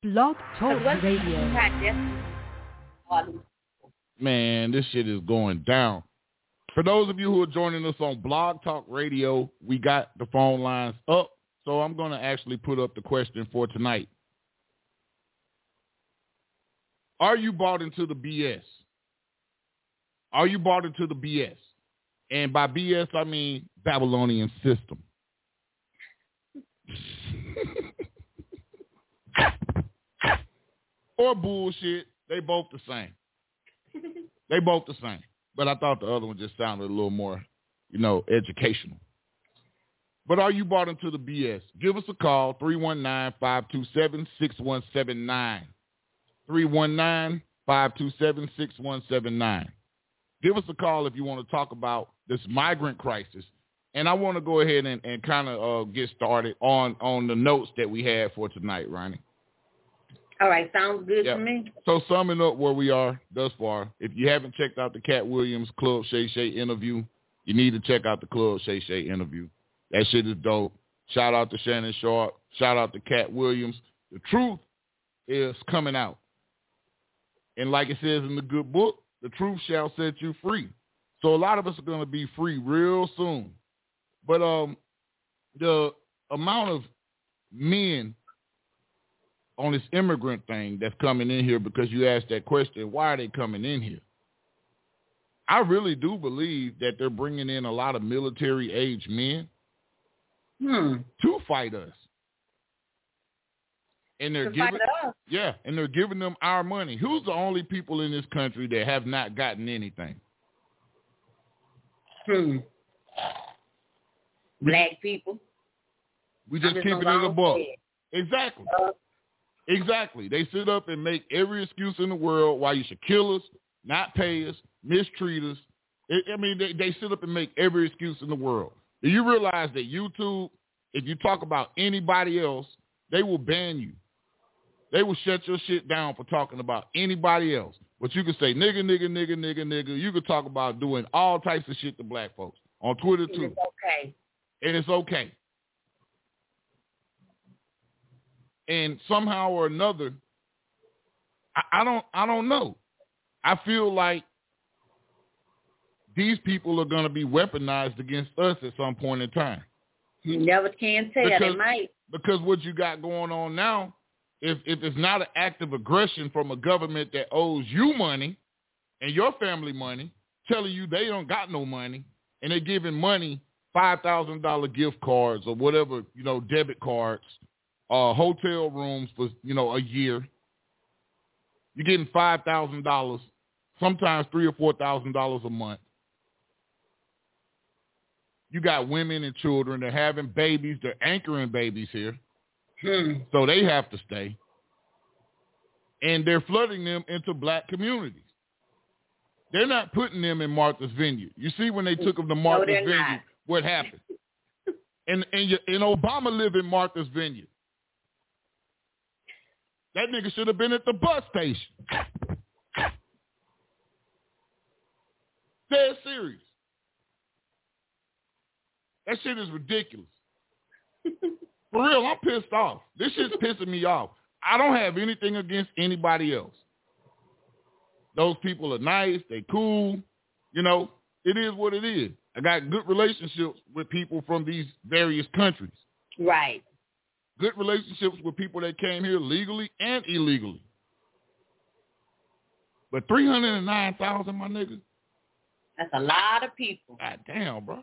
Blog Talk Radio. Man, this shit is going down. For those of you who are joining us on Blog Talk Radio, we got the phone lines up, so I'm going to actually put up the question for tonight. Are you bought into the BS? Are you bought into the BS? And by BS, I mean Babylonian system. Or bullshit. They both the same. They both the same. But I thought the other one just sounded a little more, educational. But are you bought into the BS? Give us a call, 319-527-6179. 319-527-6179. Give us a call if you want to talk about this migrant crisis. And I want to go ahead and kind of get started on the notes that we had for tonight, Ronnie. All right, sounds good to me. So summing up where we are thus far, if you haven't checked out the Cat Williams Club Shay Shay interview, you need to check out the Club Shay Shay interview. That shit is dope. Shout out to Shannon Sharp. Shout out to Cat Williams. The truth is coming out. And like it says in the good book, the truth shall set you free. So a lot of us are going to be free real soon. But the amount of men on this immigrant thing that's coming in here, because you asked that question, why are they coming in here? I really do believe that they're bringing in a lot of military-age men to fight us. And they're giving them our money. Who's the only people in this country that have not gotten anything? Black people. We just keep it in the book. Exactly. Exactly. They sit up and make every excuse in the world why you should kill us, not pay us, mistreat us. They sit up and make every excuse in the world. Do you realize that YouTube, if you talk about anybody else, they will ban you. They will shut your shit down for talking about anybody else. But you can say nigga, nigga, nigga, nigga, nigga. You can talk about doing all types of shit to black folks on Twitter too. It's okay. And it's okay. And somehow or another, I don't know. I feel like these people are going to be weaponized against us at some point in time. You never can tell. They might. Because what you got going on now, if it's not an act of aggression from a government that owes you money and your family money, telling you they don't got no money, and they're giving money, $5,000 gift cards or whatever, debit cards, hotel rooms for, a year. You're getting $5,000, sometimes $3,000 or $4,000 a month. You got women and children. They're having babies. They're anchoring babies here. So they have to stay. And they're flooding them into black communities. They're not putting them in Martha's Vineyard. You see when they took them to Martha's Vineyard, what happened? And Obama lived in Martha's Vineyard. That nigga should have been at the bus station. Dead serious. That shit is ridiculous. For real, I'm pissed off. This shit's pissing me off. I don't have anything against anybody else. Those people are nice. They cool. It is what it is. I got good relationships with people from these various countries. Right. Good relationships with people that came here legally and illegally. But 309,000, my nigga. That's a lot of people. God damn, bro.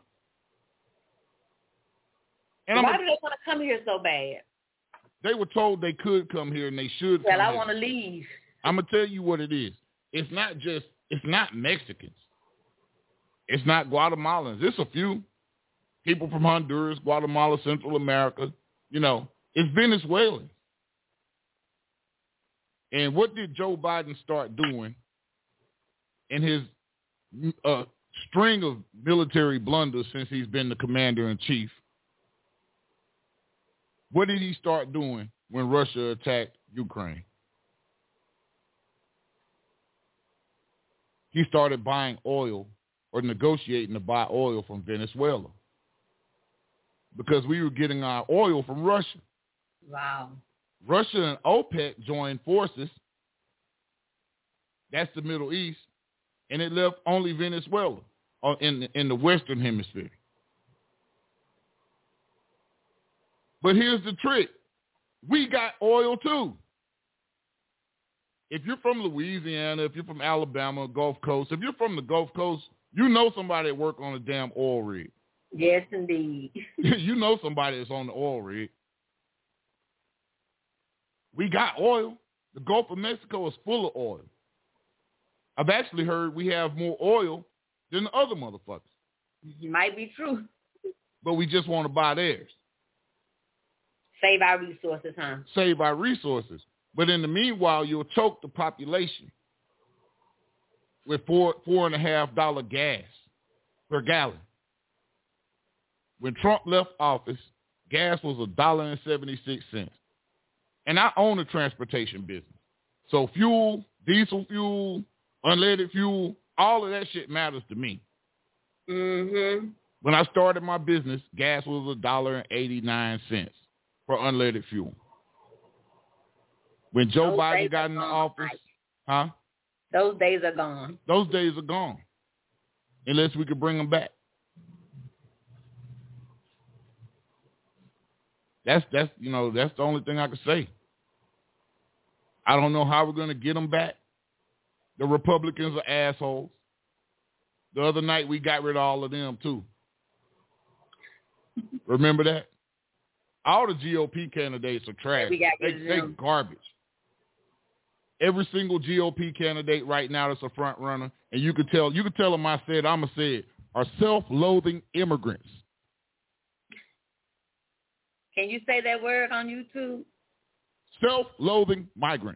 And why do they want to come here so bad? They were told they could come here and they should come here. Well, I want to leave. I'm going to tell you what it is. It's not Mexicans. It's not Guatemalans. It's a few people from Honduras, Guatemala, Central America. It's Venezuelans. And what did Joe Biden start doing in his string of military blunders since he's been the commander-in-chief? What did he start doing when Russia attacked Ukraine? He started buying oil or negotiating to buy oil from Venezuela because we were getting our oil from Russia. Wow. Russia and OPEC joined forces. That's the Middle East. And it left only Venezuela in the Western Hemisphere. But here's the trick. We got oil too. If you're from Louisiana, if you're from Alabama, Gulf Coast, if you're from the Gulf Coast, you know somebody that work on a damn oil rig. Yes, indeed. You know somebody that's on the oil rig. We got oil. The Gulf of Mexico is full of oil. I've actually heard we have more oil than the other motherfuckers. It might be true. But we just want to buy theirs. Save our resources, huh? Save our resources. But in the meanwhile, you'll choke the population with $4.50 gas per gallon. When Trump left office, gas was $1.76. And I own a transportation business. So fuel, diesel fuel, unleaded fuel, all of that shit matters to me. Mm-hmm. When I started my business, gas was $1.89 for unleaded fuel. When Joe Biden got in the office, huh? Those days are gone. Those days are gone. Unless we could bring them back. That's the only thing I can say. I don't know how we're going to get them back. The Republicans are assholes. The other night we got rid of all of them too. Remember that? All the GOP candidates are trash. They garbage. Every single GOP candidate right now that's a front runner, and you could tell them I said, I'ma say it, are self-loathing immigrants. Can you say that word on YouTube? Self-loathing migrants.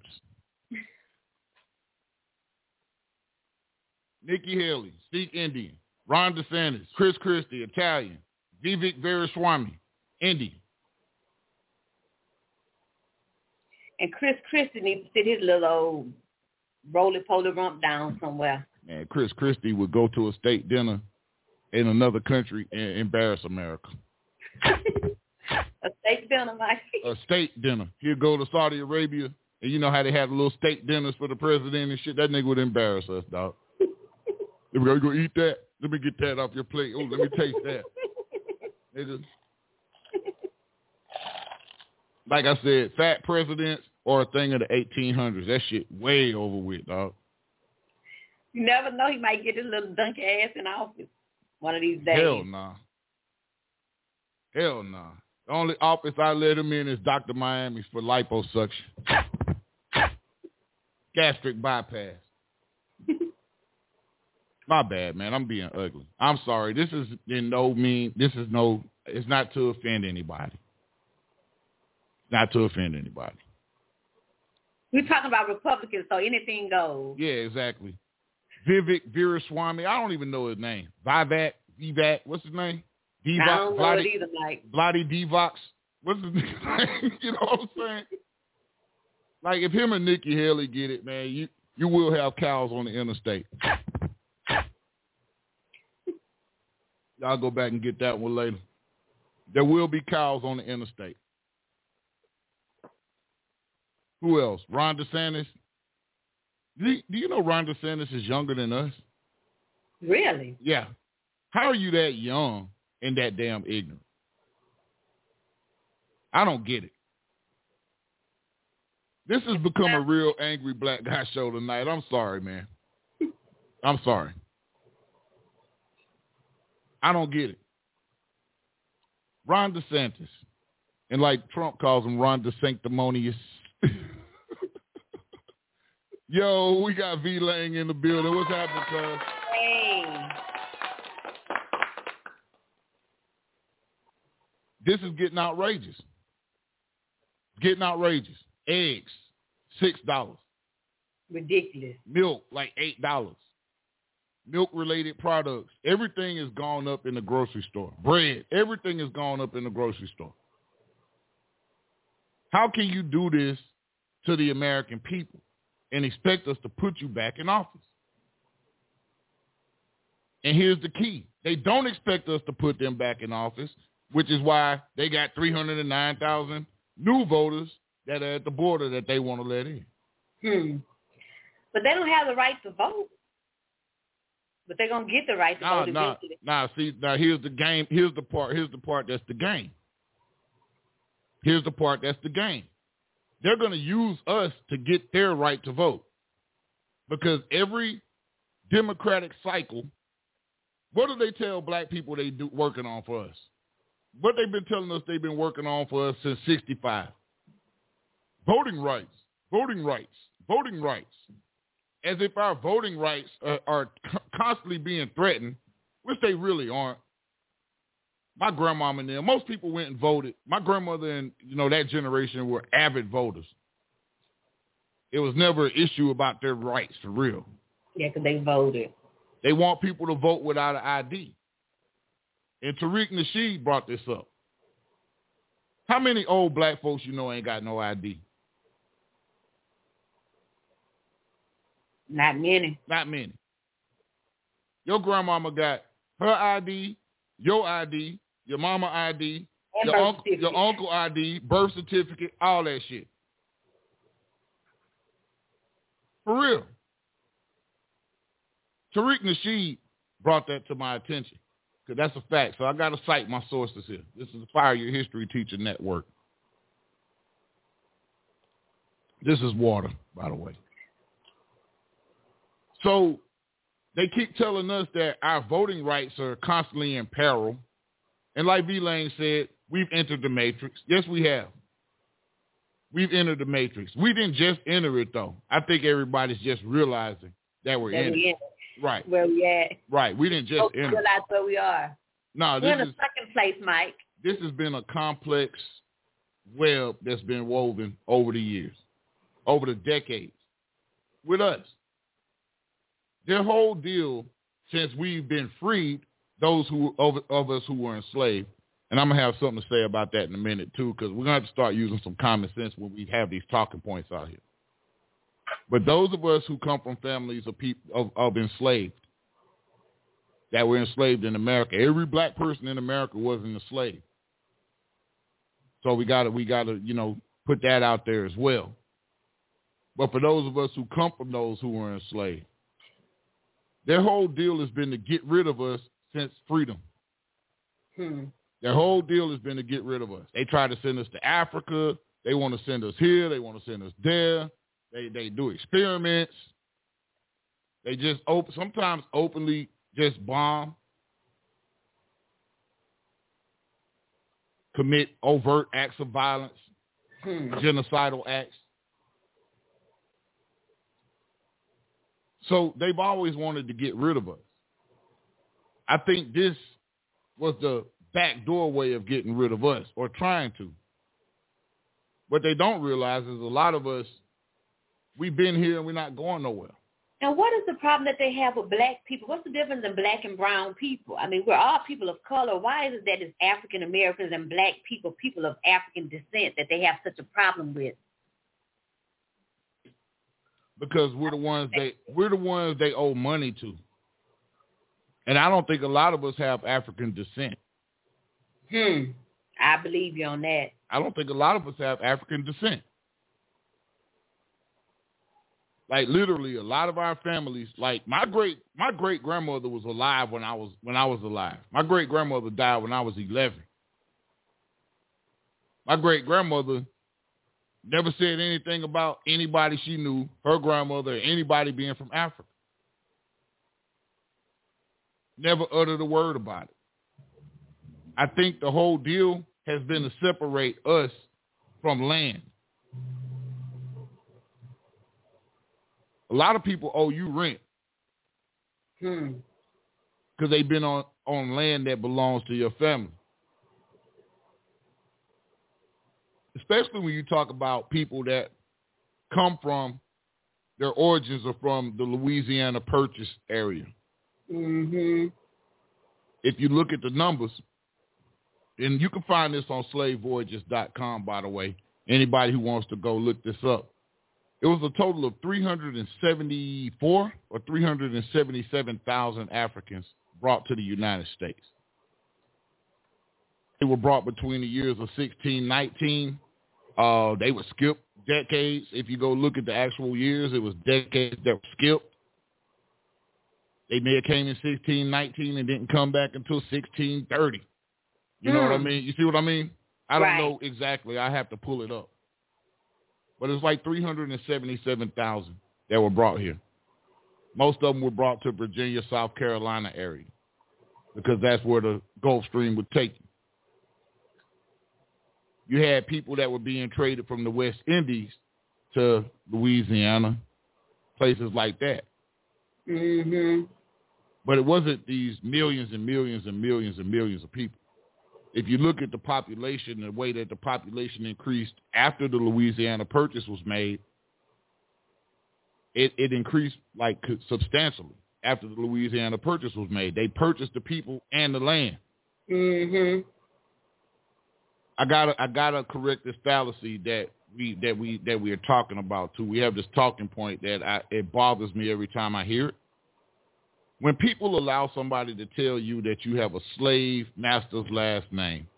Nikki Haley, Sikh Indian, Ron DeSantis, Chris Christie, Italian, Vivek Veeraswamy, Indian. And Chris Christie needs to sit his little old roly-poly rump down somewhere. Man, Chris Christie would go to a state dinner in another country and embarrass America. A state dinner, Mike. A state dinner. He'd go to Saudi Arabia, and you know how they have little state dinners for the president and shit? That nigga would embarrass us, dog. If we're going to go eat that, let me get that off your plate. Oh, let me taste that. Nigga. Like I said, fat presidents are a thing of the 1800s. That shit way over with, dog. You never know. He might get his little donkey ass in office one of these days. Hell nah. Hell nah. The only office I let him in is Dr. Miami's for liposuction. Gastric bypass. My bad, man. I'm being ugly. I'm sorry. This is it's not to offend anybody. Not to offend anybody. We're talking about Republicans, so anything goes. Yeah, exactly. Vivek Veeraswamy. I don't even know his name. Vivek. What's his name? I don't know it either, Mike. Bloody Devox. What's his name? You know what I'm saying? Like, if him and Nikki Haley get it, man, you will have cows on the interstate. Y'all go back and get that one later. There will be cows on the interstate. Who else? Ron DeSantis. Do you know Ron DeSantis is younger than us? Really? Yeah. How are you that young and that damn ignorant? I don't get it. This has become a real angry black guy show tonight. I'm sorry, man. I'm sorry. I don't get it. Ron DeSantis. And like Trump calls him, Ron DeSanctimonious. Yo, we got V-Lang in the building. What's happening, cuz? Hey. This is getting outrageous. Getting outrageous. Eggs, $6. Ridiculous. Milk, like $8. Milk-related products. Everything has gone up in the grocery store. Bread, everything has gone up in the grocery store. How can you do this to the American people and expect us to put you back in office? And here's the key. They don't expect us to put them back in office, which is why they got 309,000 new voters that are at the border that they want to let in. But they don't have the right to vote. But they're gonna get the right to vote eventually. Here's the game. Here's the part that's the game. Here's the part that's the game. They're gonna use us to get their right to vote. Because every Democratic cycle, what do they tell black people they do working on for us? What they've been telling us they've been working on for us since 65. Voting rights, voting rights, voting rights. As if our voting rights are constantly being threatened, which they really aren't. My grandmama and them, most people went and voted. My grandmother and, that generation were avid voters. It was never an issue about their rights, for real. Yeah, because they voted. They want people to vote without an ID. And Tariq Nasheed brought this up. How many old black folks ain't got no ID? Not many. Not many. Your grandmama got her ID, your ID, your mama ID, and your uncle ID, birth certificate, all that shit. For real. Tariq Nasheed brought that to my attention because that's a fact. So I got to cite my sources here. This is the Fire Your History Teacher Network. This is water, by the way. So they keep telling us that our voting rights are constantly in peril. And like V-Lane said, we've entered the matrix. Yes, we have. We've entered the matrix. We didn't just enter it, though. I think everybody's just realizing that we're in it. Right. Where we at. Right. We didn't just enter. Realize where we are. No, we're in the second place, Mike. This has been a complex web that's been woven over the years, over the decades, with us. Their whole deal, since we've been freed, those of us who were enslaved, and I'm going to have something to say about that in a minute, too, because we're going to have to start using some common sense when we have these talking points out here. But those of us who come from families of enslaved, that were enslaved in America, every black person in America was an enslaved. So we gotta put that out there as well. But for those of us who come from those who were enslaved, their whole deal has been to get rid of us since freedom. Their whole deal has been to get rid of us. They try to send us to Africa. They want to send us here. They want to send us there. They do experiments. They just sometimes openly just bomb, commit overt acts of violence, genocidal acts. So they've always wanted to get rid of us. I think this was the backdoor way of getting rid of us, or trying to. What they don't realize is a lot of us, we've been here and we're not going nowhere. Now, what is the problem that they have with black people? What's the difference in black and brown people? I mean, we're all people of color. Why is it that it's African Americans and black people, people of African descent, that they have such a problem with? Because we're the ones they owe money to. And I don't think a lot of us have African descent. I believe you on that. I don't think a lot of us have African descent. Like literally, a lot of our families, like my great grandmother was alive when I was alive. My great grandmother died when I was 11. My great grandmother never said anything about anybody she knew, her grandmother, or anybody being from Africa. Never uttered a word about it. I think the whole deal has been to separate us from land. A lot of people owe you rent because they've been on land that belongs to your family. Especially when you talk about people that come from, their origins are from the Louisiana Purchase area. If you look at the numbers, and you can find this on slavevoyages.com, by the way, anybody who wants to go look this up. It was a total of 374 or 377,000 Africans brought to the United States. They were brought between the years of 1619 They would skip decades. If you go look at the actual years, it was decades that were skipped. They may have came in 1619 and didn't come back until 1630. You know what I mean? You see what I mean? I don't know exactly. I have to pull it up. But it's like 377,000 that were brought here. Most of them were brought to Virginia, South Carolina area because that's where the Gulf Stream would take you. You had people that were being traded from the West Indies to Louisiana, places like that. Mm-hmm. But it wasn't these millions and millions and millions and millions of people. If you look at the population, the way that the population increased after the Louisiana Purchase was made, it increased like substantially after the Louisiana Purchase was made. They purchased the people and the land. Mm-hmm. I gotta correct this fallacy that we are talking about too. We have this talking point that it bothers me every time I hear it. When people allow somebody to tell you that you have a slave master's last name,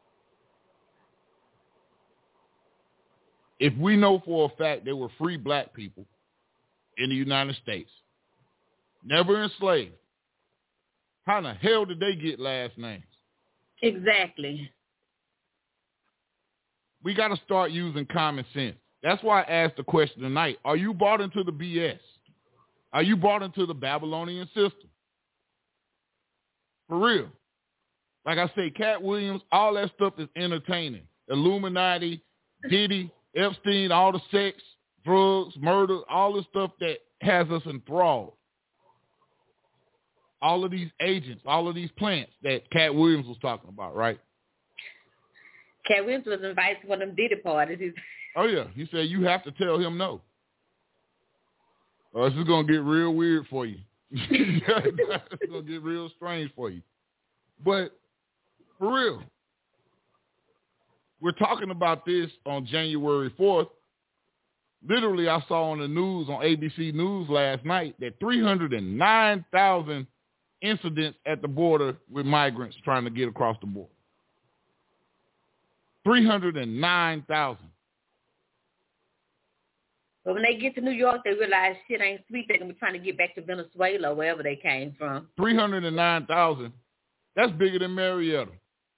if we know for a fact there were free black people in the United States, never enslaved, how in the hell did they get last names? Exactly. We got to start using common sense. That's why I asked the question tonight. Are you bought into the BS? Are you bought into the Babylonian system? For real. Like I say, Cat Williams, all that stuff is entertaining. Illuminati, Diddy, Epstein, all the sex, drugs, murder, all the stuff that has us enthralled. All of these agents, all of these plants that Cat Williams was talking about, right? Cat Williams was invited to one of them Diddy parties. Oh, yeah. He said, you have to tell him no. Or this is going to get real weird for you. It's going to get real strange for you. But for real, we're talking about this on January 4th. Literally, I saw on the news, on ABC News last night, that 309,000 incidents at the border with migrants trying to get across the border. 309,000. But when they get to New York, they realize shit ain't sweet. They're going to be trying to get back to Venezuela or wherever they came from. 309,000. That's bigger than Marietta.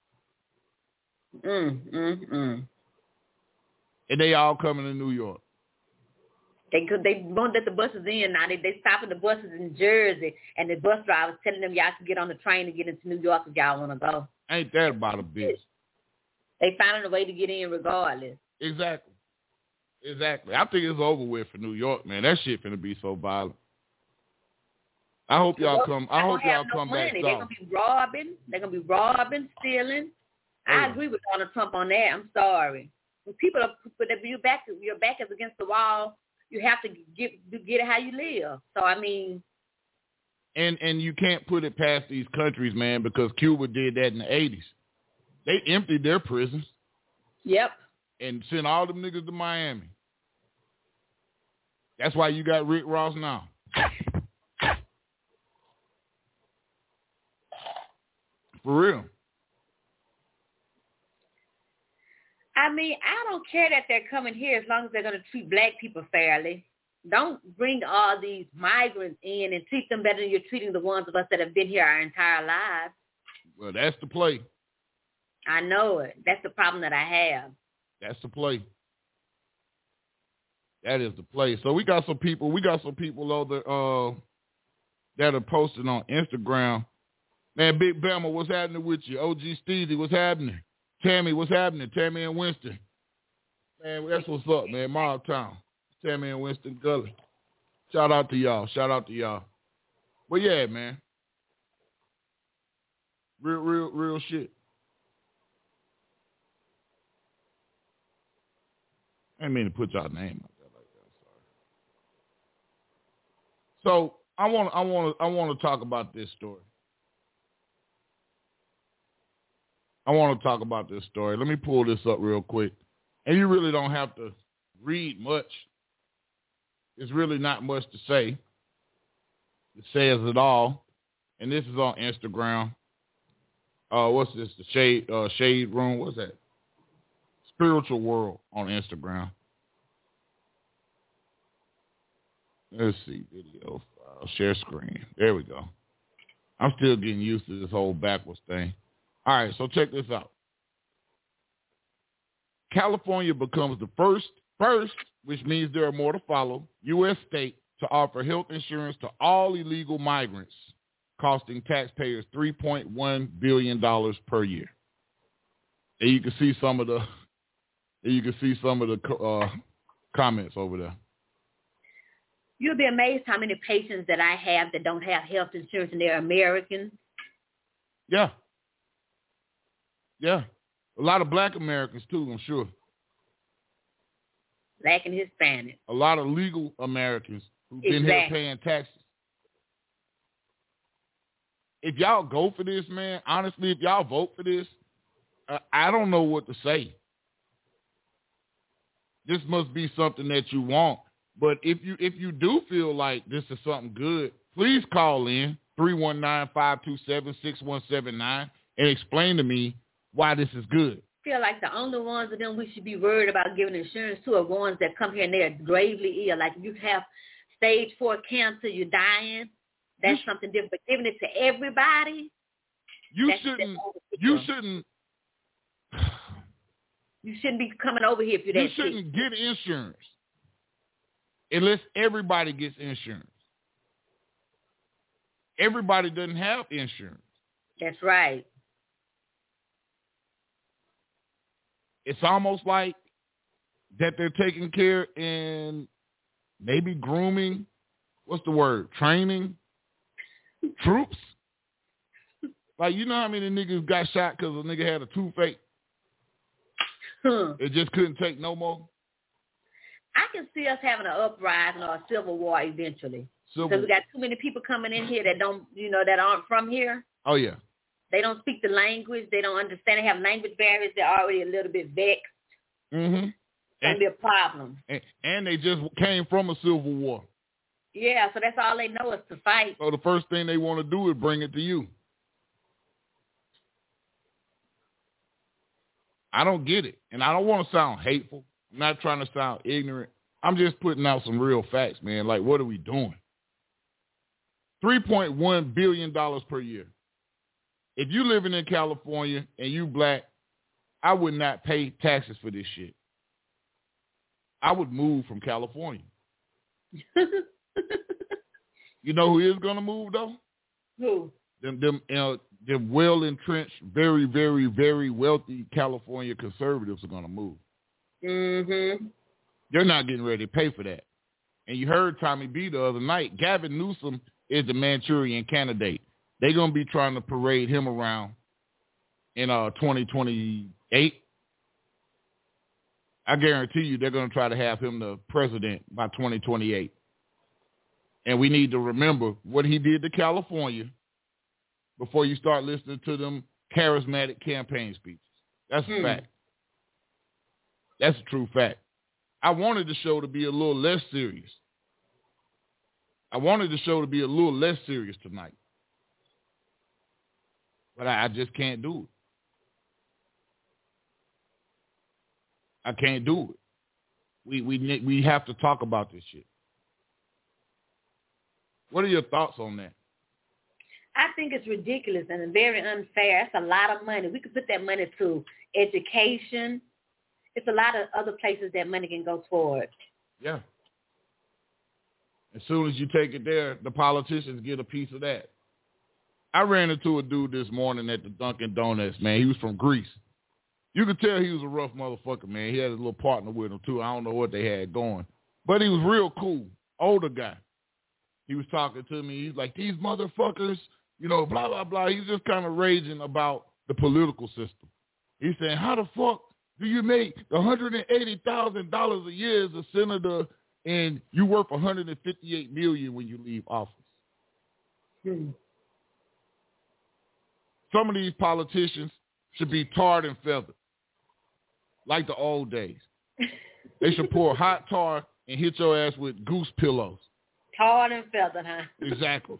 And they all coming to New York. They won't let the buses in now. They stopping the buses in Jersey, and the bus drivers telling them y'all can get on the train to get into New York if y'all want to go. Ain't that about a bitch? They finding a way to get in regardless. Exactly. I think it's over with for New York, man. That shit finna be so violent. I hope y'all come. I hope y'all come back. They're gonna be robbing. They're gonna be robbing, stealing. I agree with Donald Trump on that. I'm sorry. When people are, but if your back is against the wall, you have to get it how you live. So I mean. And you can't put it past these countries, man, because Cuba did that in the 80s. They emptied their prisons. Yep. And sent all them niggas to Miami. That's why you got Rick Ross now. For real. I mean, I don't care that they're coming here as long as they're going to treat black people fairly. Don't bring all these migrants in and treat them better than you're treating the ones of us that have been here our entire lives. Well, that's the play. I know it. That's the problem that I have. That's the play. That is the play. So we got some people over that are posting on Instagram. Man, Big Bama, what's happening with you? OG Steezy, what's happening? Tammy, what's happening? Tammy and Winston. Man, that's what's up, man. Mob Town. Tammy and Winston Gully. Shout out to y'all. But yeah, man. Real shit. I didn't mean to put y'all name out there like that. Sorry. So I want to talk about this story. Let me pull this up real quick. And you really don't have to read much. There's really not much to say. It says it all. And this is on Instagram. What's this? The Shade Room. What's that? Spiritual World on Instagram. Let's see, video file, share screen. There we go. I'm still getting used to this whole backwards thing. All right, so check this out. California becomes the first, which means there are more to follow, U.S. state to offer health insurance to all illegal migrants, costing taxpayers $3.1 billion per year. And you can see some of the comments over there. You'll be amazed how many patients that I have that don't have health insurance and they're Americans. Yeah. Yeah. A lot of black Americans too, I'm sure. Black and Hispanic. A lot of legal Americans who've been here paying taxes. If y'all go for this, man, honestly, if y'all vote for this, I don't know what to say. This must be something that you want. But if you do feel like this is something good, please call in 319-527-6179 and explain to me why this is good. I feel like the only ones of them we should be worried about giving insurance to are ones that come here and they're gravely ill. Like if you have stage 4 cancer, you're dying, that's something different. But giving it to everybody, you shouldn't be coming over here if you're that sick. You shouldn't get insurance unless everybody gets insurance. Everybody doesn't have insurance. That's right. It's almost like that they're taking care and maybe grooming, what's the word, training troops. Like, you know how many niggas got shot because a nigga had a toothache? It just couldn't take no more. I can see us having an uprising or a civil war eventually. Because we got too many people coming in here that don't, that aren't from here. Oh, yeah. They don't speak the language. They don't understand. They have language barriers. They're already a little bit vexed. Mm-hmm. It's going to be a problem. And they just came from a civil war. Yeah, so that's all they know is to fight. So the first thing they want to do is bring it to you. I don't get it. And I don't want to sound hateful. I'm not trying to sound ignorant. I'm just putting out some real facts, man. Like, what are we doing? $3.1 billion per year. If you living in California and you black, I would not pay taxes for this shit. I would move from California. You know who is going to move, though? Who? Them well-entrenched, very, very, very wealthy California conservatives are going to move. Mm-hmm. They're not getting ready to pay for that. And you heard Tommy B the other night. Gavin Newsom is the Manchurian candidate. They're going to be trying to parade him around in 2028. I guarantee you they're going to try to have him the president by 2028. And we need to remember what he did to California before you start listening to them charismatic campaign speeches. That's a fact. That's a true fact. I wanted the show to be a little less serious. Tonight. But I just can't do it. I can't do it. We have to talk about this shit. What are your thoughts on that? I think it's ridiculous and very unfair. It's a lot of money. We could put that money to education. It's a lot of other places that money can go toward. Yeah. As soon as you take it there, the politicians get a piece of that. I ran into a dude this morning at the Dunkin' Donuts, man. He was from Greece. You could tell he was a rough motherfucker, man. He had a little partner with him, too. I don't know what they had going. But he was real cool. Older guy. He was talking to me. He's like, these motherfuckers, blah, blah, blah. He's just kind of raging about the political system. He's saying, how the fuck do you make $180,000 a year as a senator and you worth $158 million when you leave office? Some of these politicians should be tarred and feathered, like the old days. They should pour hot tar and hit your ass with goose pillows. Tarred and feathered, huh? Exactly.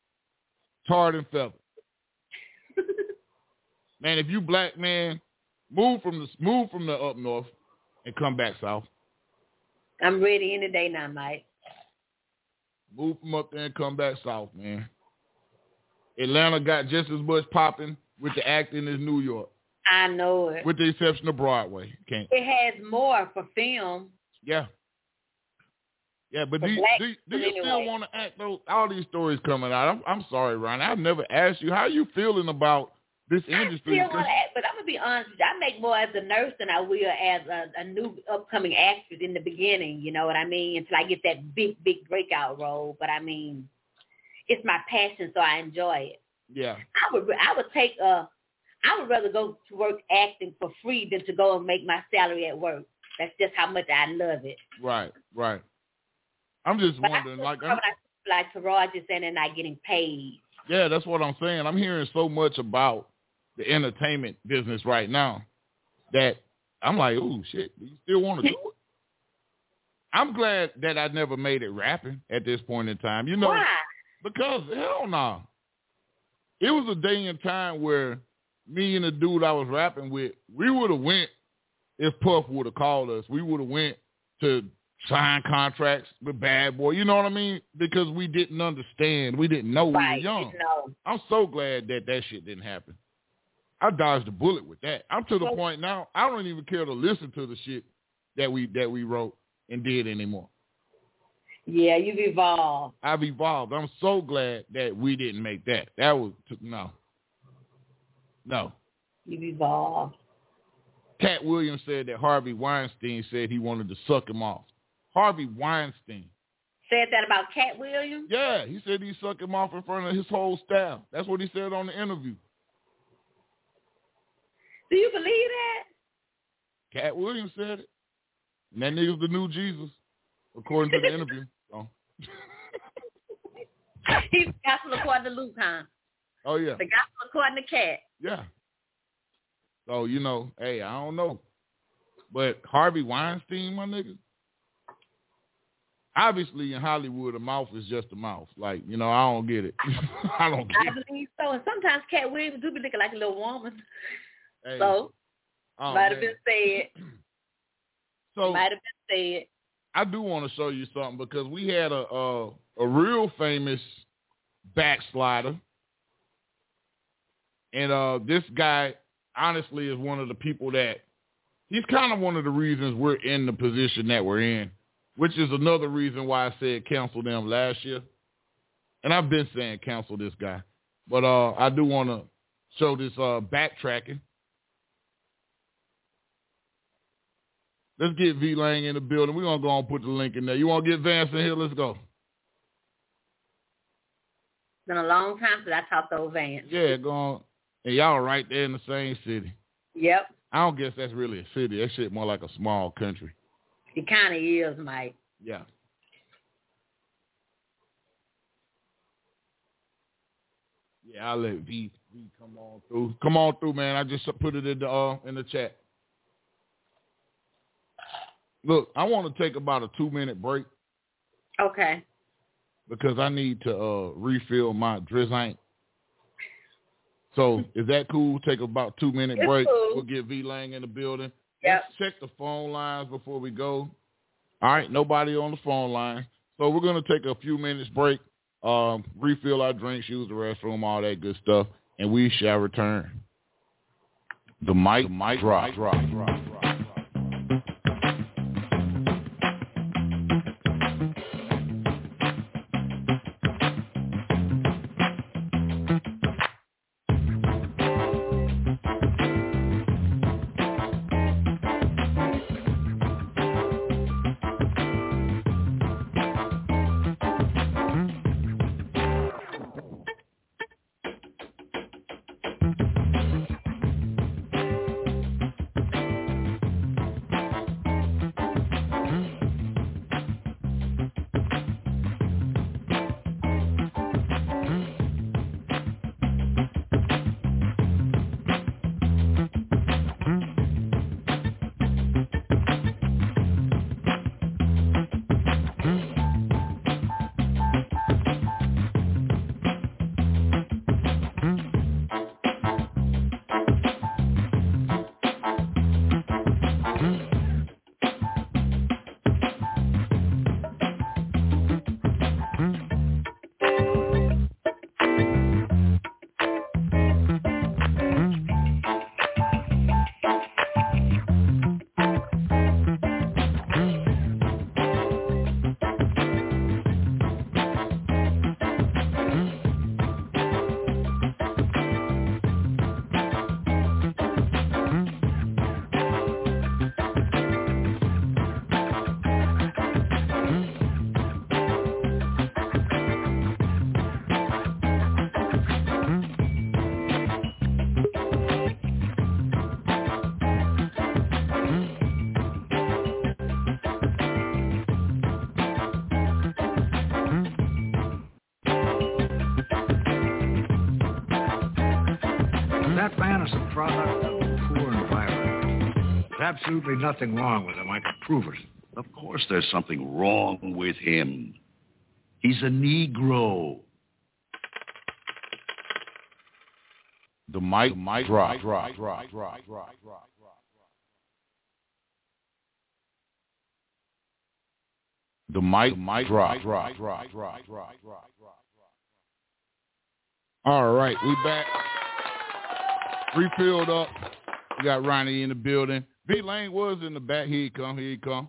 Tarred and feathered. Man, if you black, man, Move from the up north and come back south. I'm ready any day now, Mike. Move from up there and come back south, man. Atlanta got just as much popping with the acting as New York. I know it. With the exception of Broadway. It has more for film. Yeah. Yeah, but do you still want to act though? All these stories coming out. I'm sorry, Ron. I never asked you how you feeling about this industry. I still want to act, but I'm gonna be honest with you. I make more as a nurse than I will as a new upcoming actress in the beginning. You know what I mean? Until I get that big breakout role. But I mean, it's my passion, so I enjoy it. Yeah. I would rather go to work acting for free than to go and make my salary at work. That's just how much I love it. Right. I'm just wondering, like Taraji saying they're not getting paid. Yeah, that's what I'm saying. I'm hearing so much about the entertainment business right now that I'm like, ooh, shit, do you still want to do it? I'm glad that I never made it rapping at this point in time. You know, why? Because hell no. It was a day and time where me and the dude I was rapping with, we would have went if Puff would have called us. We would have went to sign contracts with Bad Boy. You know what I mean? Because we didn't understand. We didn't know. Right, we were young. didn't know. I'm so glad that shit didn't happen. I dodged a bullet with that. I'm to the point now, I don't even care to listen to the shit that we wrote and did anymore. Yeah, you've evolved. I've evolved. I'm so glad that we didn't make that. That was, no. You've evolved. Cat Williams said that Harvey Weinstein said he wanted to suck him off. Harvey Weinstein. Said that about Cat Williams? Yeah, he said he sucked him off in front of his whole staff. That's what he said on the interview. Do you believe that? Cat Williams said it. And that nigga's the new Jesus, according to the interview. So. He's the gospel according to Luke, huh? Oh, yeah. The gospel according to Cat. Yeah. So, you know, hey, I don't know. But Harvey Weinstein, my nigga, obviously in Hollywood, a mouth is just a mouth. Like, you know, I don't get it. I believe so. And sometimes Cat Williams do be looking like a little woman. Hey, so, might have been said. So, might have been said. I do want to show you something because we had a real famous backslider. And this guy, honestly, is one of the people that, he's kind of one of the reasons we're in the position that we're in, which is another reason why I said cancel them last year. And I've been saying cancel this guy. But I do want to show this backtracking. Let's get V Lang in the building. We're going to go and put the link in there. You want to get Vance in here? Let's go. It's been a long time since I talked to old Vance. Yeah, go on. And y'all right there in the same city. Yep. I don't guess that's really a city. That shit more like a small country. It kind of is, Mike. Yeah. Yeah, I'll let V come on through. Come on through, man. I just put it in the chat. Look, I want to take about a 2-minute break. Okay. Because I need to refill my Drizank. So is that cool? Take about a 2-minute break. Cool. We'll get V Lang in the building. Yep. Let's check the phone lines before we go. All right, nobody on the phone line. So we're going to take a few minutes break, refill our drinks, use the restroom, all that good stuff, and we shall return. The mic drop. that man is a product of a poor environment. There's absolutely nothing wrong with him. I can prove it. Of course there's something wrong with him. He's a Negro. The mic drop. The mic drop. All right, we back. Refilled up. We got Ronnie in the building. V Lane was in the back. Here he come.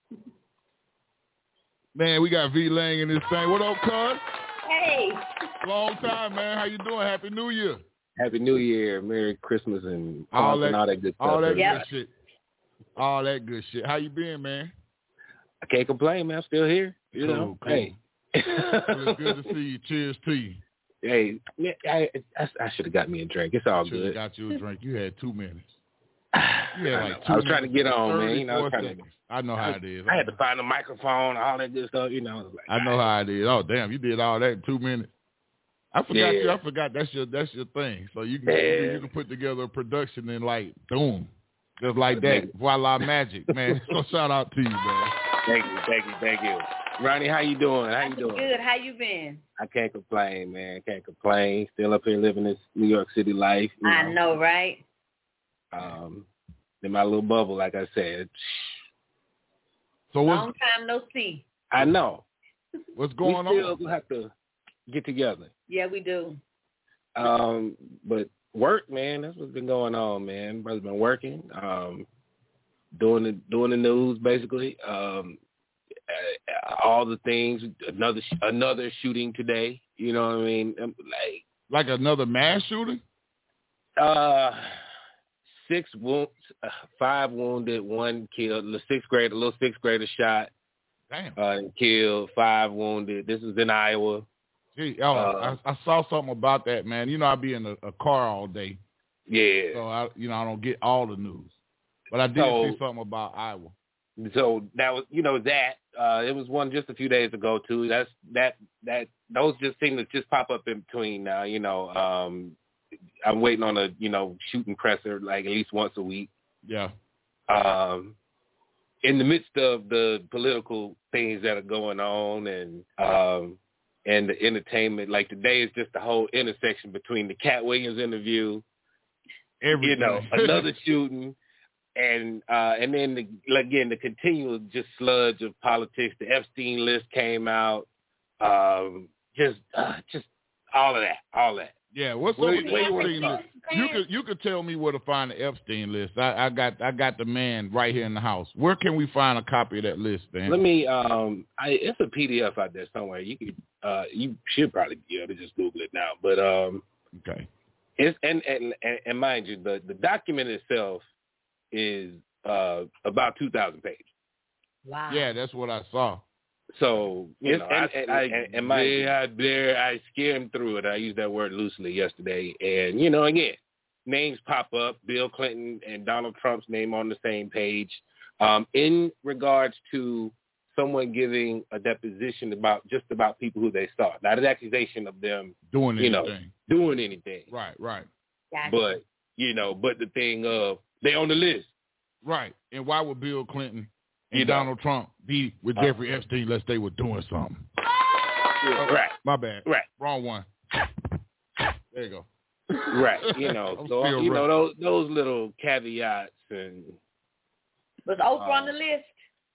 Man, we got V Lane in this thing. What up, cuz? Hey. Long time, man. How you doing? Happy New Year. Happy New Year, Merry Christmas, and all that good stuff. All that good shit. All that good shit. How you been, man? I can't complain, man. I'm still here. You know, cool. Hey. Well, it's good to see you. Cheers to you. Hey, I should have got me a drink. It's all good. Got you a drink. You had 2 minutes. I was trying to get on, man. You know, I know how it is. I had to find a microphone, all that good stuff. You know, I know how it is. Oh, damn, you did all that in 2 minutes. I forgot you. I forgot that's your thing. So you can put together a production and like boom, just like that. Voila, magic, man. So shout out to you, man. Thank you. Ronnie, how you doing? Good. How you been? I can't complain, man. Can't complain. Still up here living this New York City life. I know, right? In my little bubble, like I said. So long time no see. I know. What's going on? We still have to get together. Yeah, we do. But work, man. That's what's been going on, man. Brother's been working, doing the news, basically. All the things. Another shooting today. You know what I mean? Like another mass shooting? 6 wounds, 5 wounded, 1 killed. A little sixth grader shot. Damn. Killed, 5 wounded. This is in Iowa. Gee, I saw something about that, man. You know, I be in a car all day. Yeah. So I don't get all the news, but I did see something about Iowa. So that was, it was one just a few days ago too. Those just seem to just pop up in between now. I'm waiting on a shooting presser like at least once a week. Yeah. In the midst of the political things that are going on and the entertainment, like today is just the whole intersection between the Cat Williams interview, another shooting, and then the continual just sludge of politics. The Epstein list came out, just all of that. Yeah, what's up with the Epstein list? You could tell me where to find the Epstein list. I got the man right here in the house. Where can we find a copy of that list, man? Let me. It's a PDF out there somewhere. You could. You should probably be able to just Google it now. But okay. It's and mind you, the document itself is about 2,000 pages. Wow. Yeah, that's what I saw. So I skimmed through it. I used that word loosely yesterday, and again, names pop up. Bill Clinton and Donald Trump's name on the same page. In regards to someone giving a deposition about people who they saw, not an accusation of them doing anything. Right. Gotcha. But the thing of they on the list. Right. And why would Bill Clinton and Donald Trump be with Jeffrey Epstein unless they were doing something? Right. My bad. Right. Wrong one. There you go. Right. So those little caveats and. Was Oprah on the list?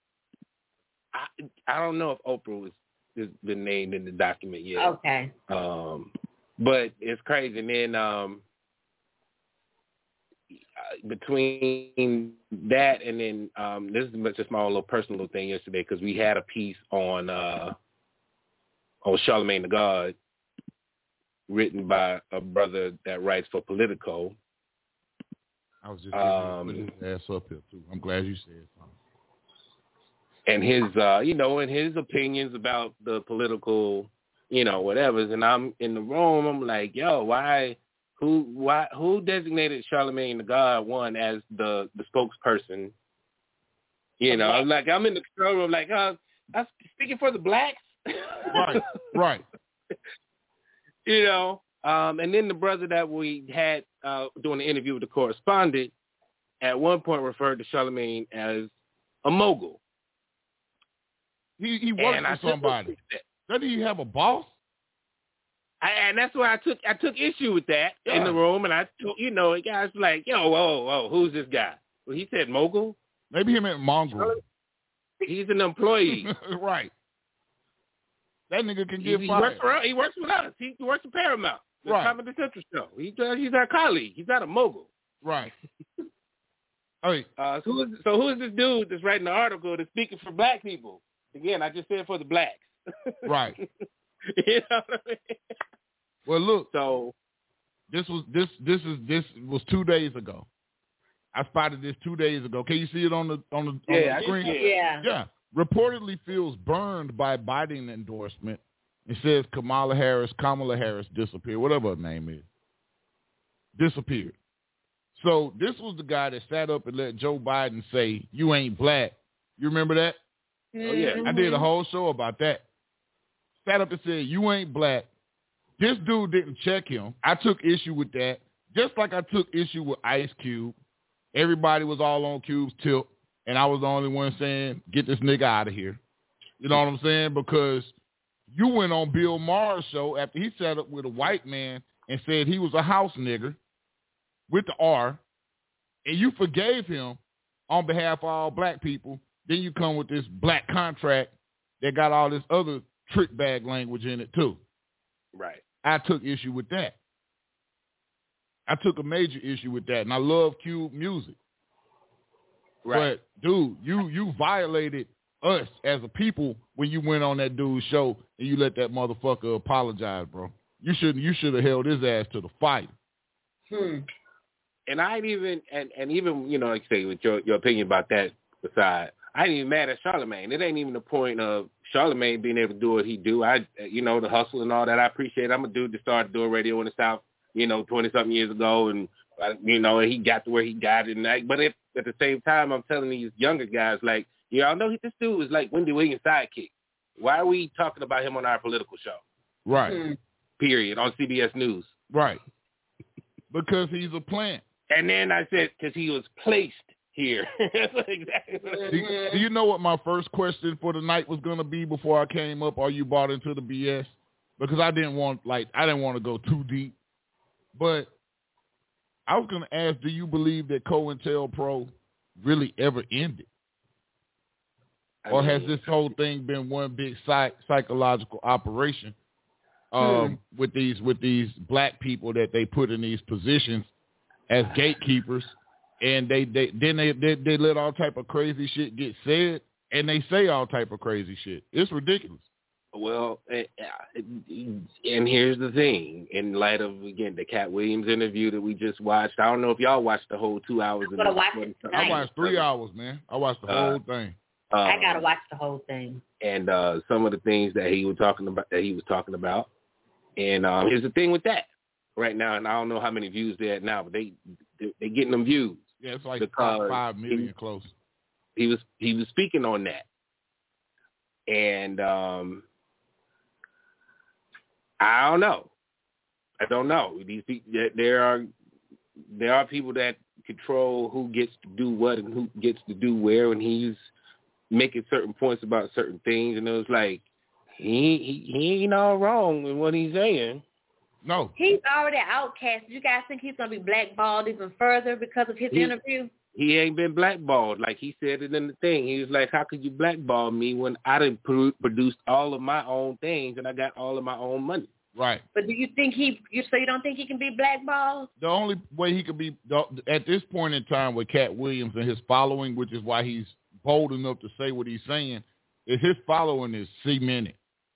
I don't know if Oprah has been named in the document yet. Okay. But it's crazy. And then between that and then this is just my own little personal thing yesterday because we had a piece on Charlemagne the God written by a brother that writes for Politico. I was just put his ass up here too. I'm glad you said something. And his opinions about the political, whatevers. And I'm in the room. I'm like, yo, who designated Charlemagne the God one as the spokesperson? I'm like, I'm in the control room, like, I'm speaking for the blacks. Right. And then the brother that we had doing the interview with the correspondent at one point referred to Charlemagne as a mogul. He works for somebody. Doesn't he have a boss? And that's why I took issue with that in the room, and I told, the guys like, whoa, who's this guy? Well, he said mogul. Maybe he meant mongrel. He's an employee. Right. That nigga can get fired. He works with us. He works for Paramount. The Right. Comedy Central show. He's our colleague. He's not a mogul. Right. Hey. So who is this dude that's writing the article that's speaking for black people? Again, I just said for the blacks. Right. You know what I mean? Well, look. So this was 2 days ago. I spotted this 2 days ago. Can you see it on the screen? Yeah. Reportedly feels burned by Biden endorsement. It says Kamala Harris disappeared, whatever her name is. Disappeared. So this was the guy that sat up and let Joe Biden say, "You ain't black." You remember that? Oh, yeah. I did a whole show about that. Sat up and said, "You ain't black." This dude didn't check him. I took issue with that, just like I took issue with Ice Cube. Everybody was all on Cube's tip, and I was the only one saying, "Get this nigga out of here." You know what I'm saying? Because you went on Bill Maher's show after he sat up with a white man and said he was a house nigger with the R, and you forgave him on behalf of all black people. Then you come with this black contract that got all this other trick bag language in it too. Right. I took issue with that. I took a major issue with that, and I love Cube music. Right. But dude, you violated us as a people when you went on that dude's show and you let that motherfucker apologize, bro. You should have held his ass to the fire. And I even like I say, with your opinion about that aside, I ain't even mad at Charlemagne. It ain't even the point of Charlemagne being able to do what he do. The hustle and all that, I appreciate it. I'm a dude that started doing radio in the South, 20-something years ago, and, he got to where he got it. But at the same time, I'm telling these younger guys, like, I know this dude is like Wendy Williams' sidekick. Why are we talking about him on our political show? Right. Period. On CBS News. Right. Because he's a plant. And then I said, because he was placed here. That's exactly what I mean. Do you know what my first question for the night was going to be before I came up? Are you bought into the BS? Because I didn't want to go too deep. But I was going to ask, do you believe that COINTELPRO really ever ended? Or has this whole thing been one big psychological operation with these black people that they put in these positions as gatekeepers, and they let all type of crazy shit get said, and they say all type of crazy shit. It's ridiculous. Well, and here's the thing. In light of, again, the Cat Williams interview that we just watched, I don't know if y'all watched the whole 2 hours. I watched 3 hours, man. I watched the whole thing. I gotta watch the whole thing. And some of the things that he was talking about, and here's the thing with that right now, and I don't know how many views they're at now, but they're getting them views. Yeah, it's like 5 million close. He was speaking on that, and I don't know. These there are people that control who gets to do what and who gets to do where, and he's making certain points about certain things, and it was like he ain't all wrong in what he's saying. No, he's already outcast. Do you guys think he's gonna be blackballed even further because of his interview? He ain't been blackballed, like he said it in the thing. He was like, "How could you blackball me when I done produced all of my own things and I got all of my own money?" Right. But do you think you don't think he can be blackballed? The only way he could be at this point in time with Cat Williams and his following, which is why he's bold enough to say what he's saying, is his following is cemented.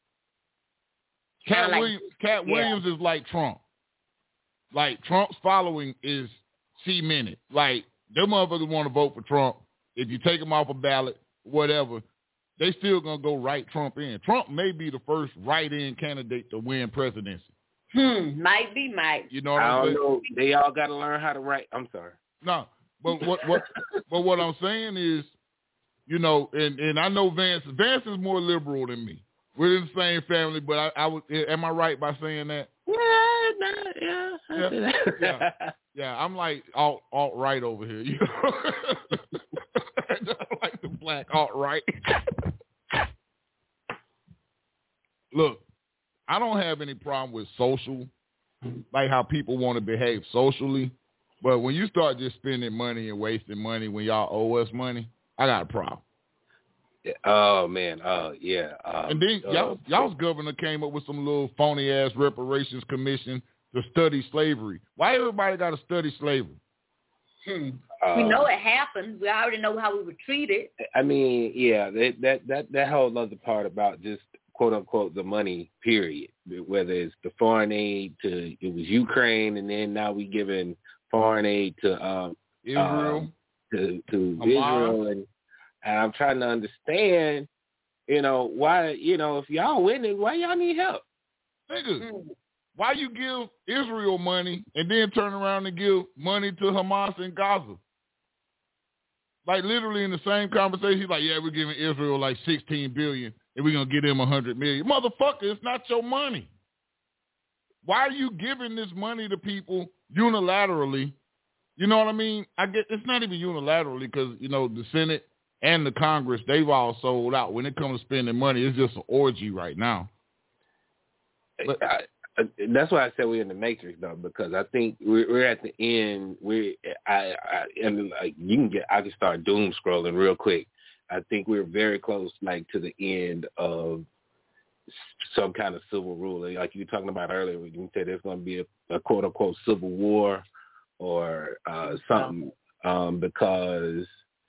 Cat Williams is like Trump. Like, Trump's following is cemented. Like, them motherfuckers want to vote for Trump. If you take him off a ballot, whatever, they still going to go write Trump in. Trump may be the first write-in candidate to win presidency. Might be. You know what I'm saying? I don't know. They all got to learn how to write. I'm sorry. No, but what I'm saying is, and I know Vance is more liberal than me. We're in the same family, but I would. Am I right by saying that? Yeah, Yeah. I see that. Yeah. I'm like alt-right over here. You know? I don't like the black alt-right. Look, I don't have any problem with social, like how people want to behave socially. But when you start just spending money and wasting money when y'all owe us money, I got a problem. Oh, man. Yeah. And then y'all's governor came up with some little phony-ass reparations commission to study slavery. Why everybody got to study slavery? We know it happened. We already know how we were treated. I mean, yeah, that whole other part about just quote unquote the money, period. Whether it's the foreign aid to it was Ukraine, and then now we giving foreign aid to Israel, to Israel, and I'm trying to understand, why, if y'all winning, why y'all need help? Niggas, why you give Israel money and then turn around and give money to Hamas in Gaza? Like literally in the same conversation, he's like, yeah, we're giving Israel like $16 billion and we're going to give them $100 million. Motherfucker, it's not your money. Why are you giving this money to people unilaterally? You know what I mean? I get it's not even unilaterally because, the Senate and the Congress, they've all sold out. When it comes to spending money, it's just an orgy right now. But that's why I said we're in the matrix, though, because I think we're at the end. I can start doom scrolling real quick. I think we're very close, like to the end of some kind of civil rule, like you were talking about earlier. When you said there's going to be a quote unquote civil war or something, because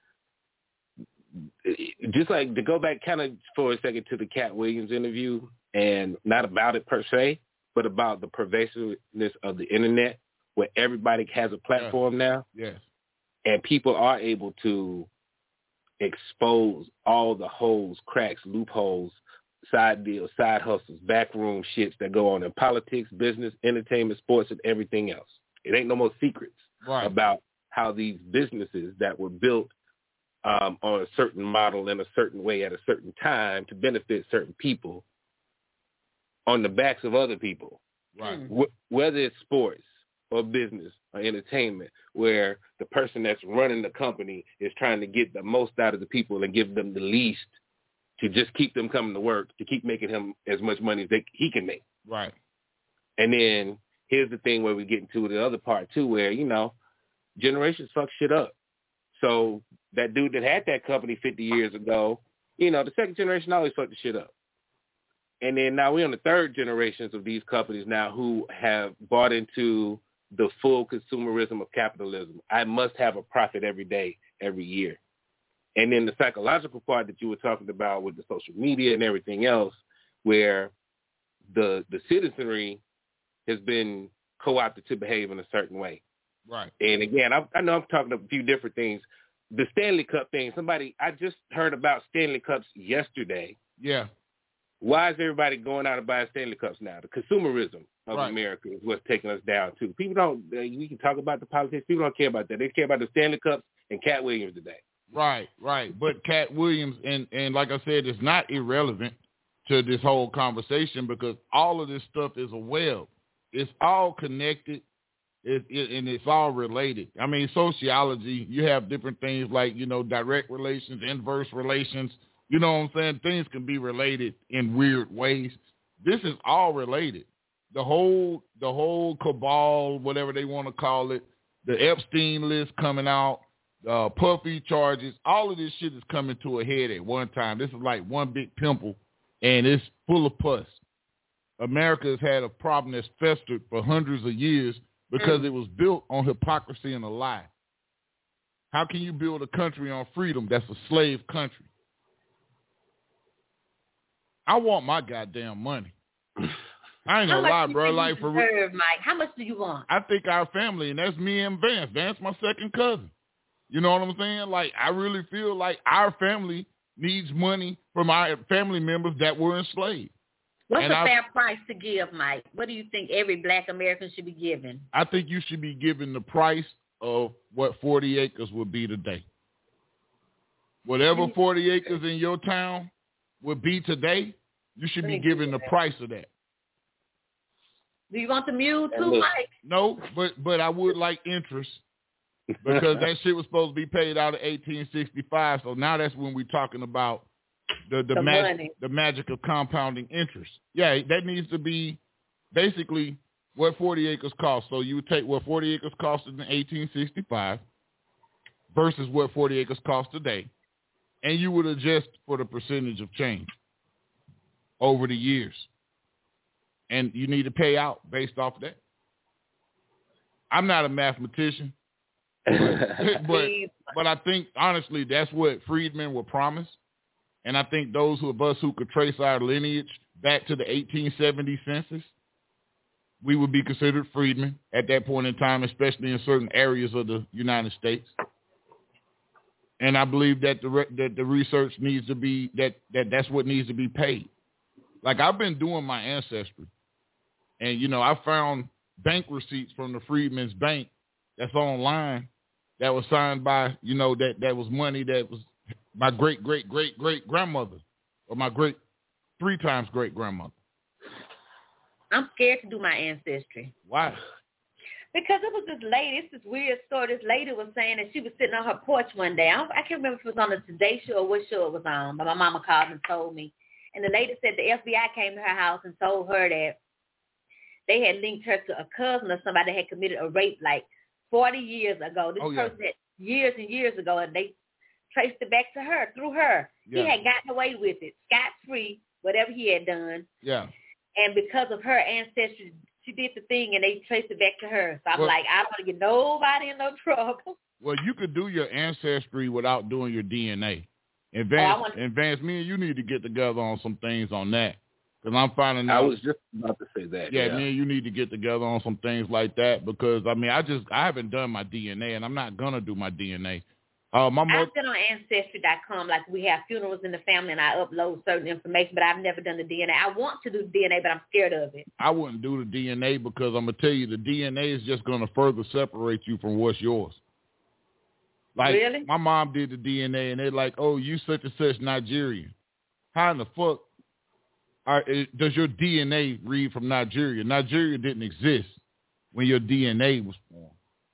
just like to go back kind of for a second to the Cat Williams interview, and not about it per se, but about the pervasiveness of the internet, where everybody has a platform now. Yes. And people are able to expose all the holes, cracks, loopholes, side deals, side hustles, backroom shits that go on in politics, business, entertainment, sports, and everything else. It ain't no more secrets about how these businesses that were built on a certain model in a certain way at a certain time to benefit certain people on the backs of other people, right? Whether it's sports or business or entertainment, where the person that's running the company is trying to get the most out of the people and give them the least to just keep them coming to work, to keep making him as much money as he can make. Right. And then here's the thing where we get into the other part too, where, generations fuck shit up. So that dude that had that company 50 years ago, the second generation always fucked the shit up. And then now we're on the third generations of these companies now who have bought into the full consumerism of capitalism. I must have a profit every day, every year. And then the psychological part that you were talking about with the social media and everything else, where the citizenry has been co-opted to behave in a certain way. Right. And again, I know I'm talking about a few different things. The Stanley Cup thing, I just heard about Stanley Cups yesterday. Yeah. Why is everybody going out and buying Stanley Cups now? The consumerism of America is what's taking us down, too. People don't, we can talk about the politics. People don't care about that. They care about the Stanley Cups and Cat Williams today. Right. But Cat Williams, and like I said, it's not irrelevant to this whole conversation because all of this stuff is a web. It's all connected, and it's all related. I mean, sociology, you have different things like, direct relations, inverse relations. You know what I'm saying? Things can be related in weird ways. This is all related. The whole cabal, whatever they want to call it, the Epstein list coming out, Puffy charges, all of this shit is coming to a head at one time. This is like one big pimple, and it's full of pus. America has had a problem that's festered for hundreds of years because it was built on hypocrisy and a lie. How can you build a country on freedom that's a slave country? I want my goddamn money. I ain't gonna lie, bro. Like for real, Mike. How much do you want? I think our family, and that's me and Vance. Vance, my second cousin. You know what I'm saying? Like I really feel like our family needs money from our family members that were enslaved. What's a fair price to give, Mike? What do you think every Black American should be given? I think you should be given the price of what 40 acres would be today. Whatever 40 acres in your town would be today, you should be given the price of that. Do you want the mule too, Mike? No, but I would like interest because that shit was supposed to be paid out in 1865. So now that's when we're talking about the magic of compounding interest. Yeah, that needs to be basically what 40 acres cost. So you would take what 40 acres costed in 1865 versus what 40 acres cost today, and you would adjust for the percentage of change over the years. And you need to pay out based off of that. I'm not a mathematician, but I think, honestly, that's what freedmen were promised. And I think those of us who could trace our lineage back to the 1870 census, we would be considered freedmen at that point in time, especially in certain areas of the United States. And I believe that the research needs to be, that's what needs to be paid. Like, I've been doing my ancestry. And, you know, I found bank receipts from the Freedmen's Bank that's online that was signed by, you know, that was money that was my great-great-great-great-grandmother or my 3 times great-grandmother. I'm scared to do my ancestry. Why? Because it was this lady, it's this weird story. This lady was saying that she was sitting on her porch one day. I can't remember if it was on the Today Show or what show it was on, but my mama called and told me. And the lady said the FBI came to her house and told her that they had linked her to a cousin of somebody that had committed a rape like 40 years ago. This person had years and years ago, and they traced it back to her, through her. Yeah. He had gotten away with it, scot-free, whatever he had done. Yeah. And because of her ancestry, she did the thing, and they traced it back to her. So I'm like, I don't want to get nobody in no trouble. Well, you could do your ancestry without doing your DNA. Vance, me and you need to get together on some things on that. Because I'm finding out. I was just about to say that. Yeah, me and you need to get together on some things like that because, I mean, I haven't done my DNA, and I'm not going to do my DNA. I've been on Ancestry.com, like we have funerals in the family, and I upload certain information, but I've never done the DNA. I want to do the DNA, but I'm scared of it. I wouldn't do the DNA because I'm going to tell you the DNA is just going to further separate you from what's yours. Like, really? My mom did the DNA, and they're like, oh, you such and such Nigerian. How in the fuck does your DNA read from Nigeria? Nigeria didn't exist when your DNA was formed.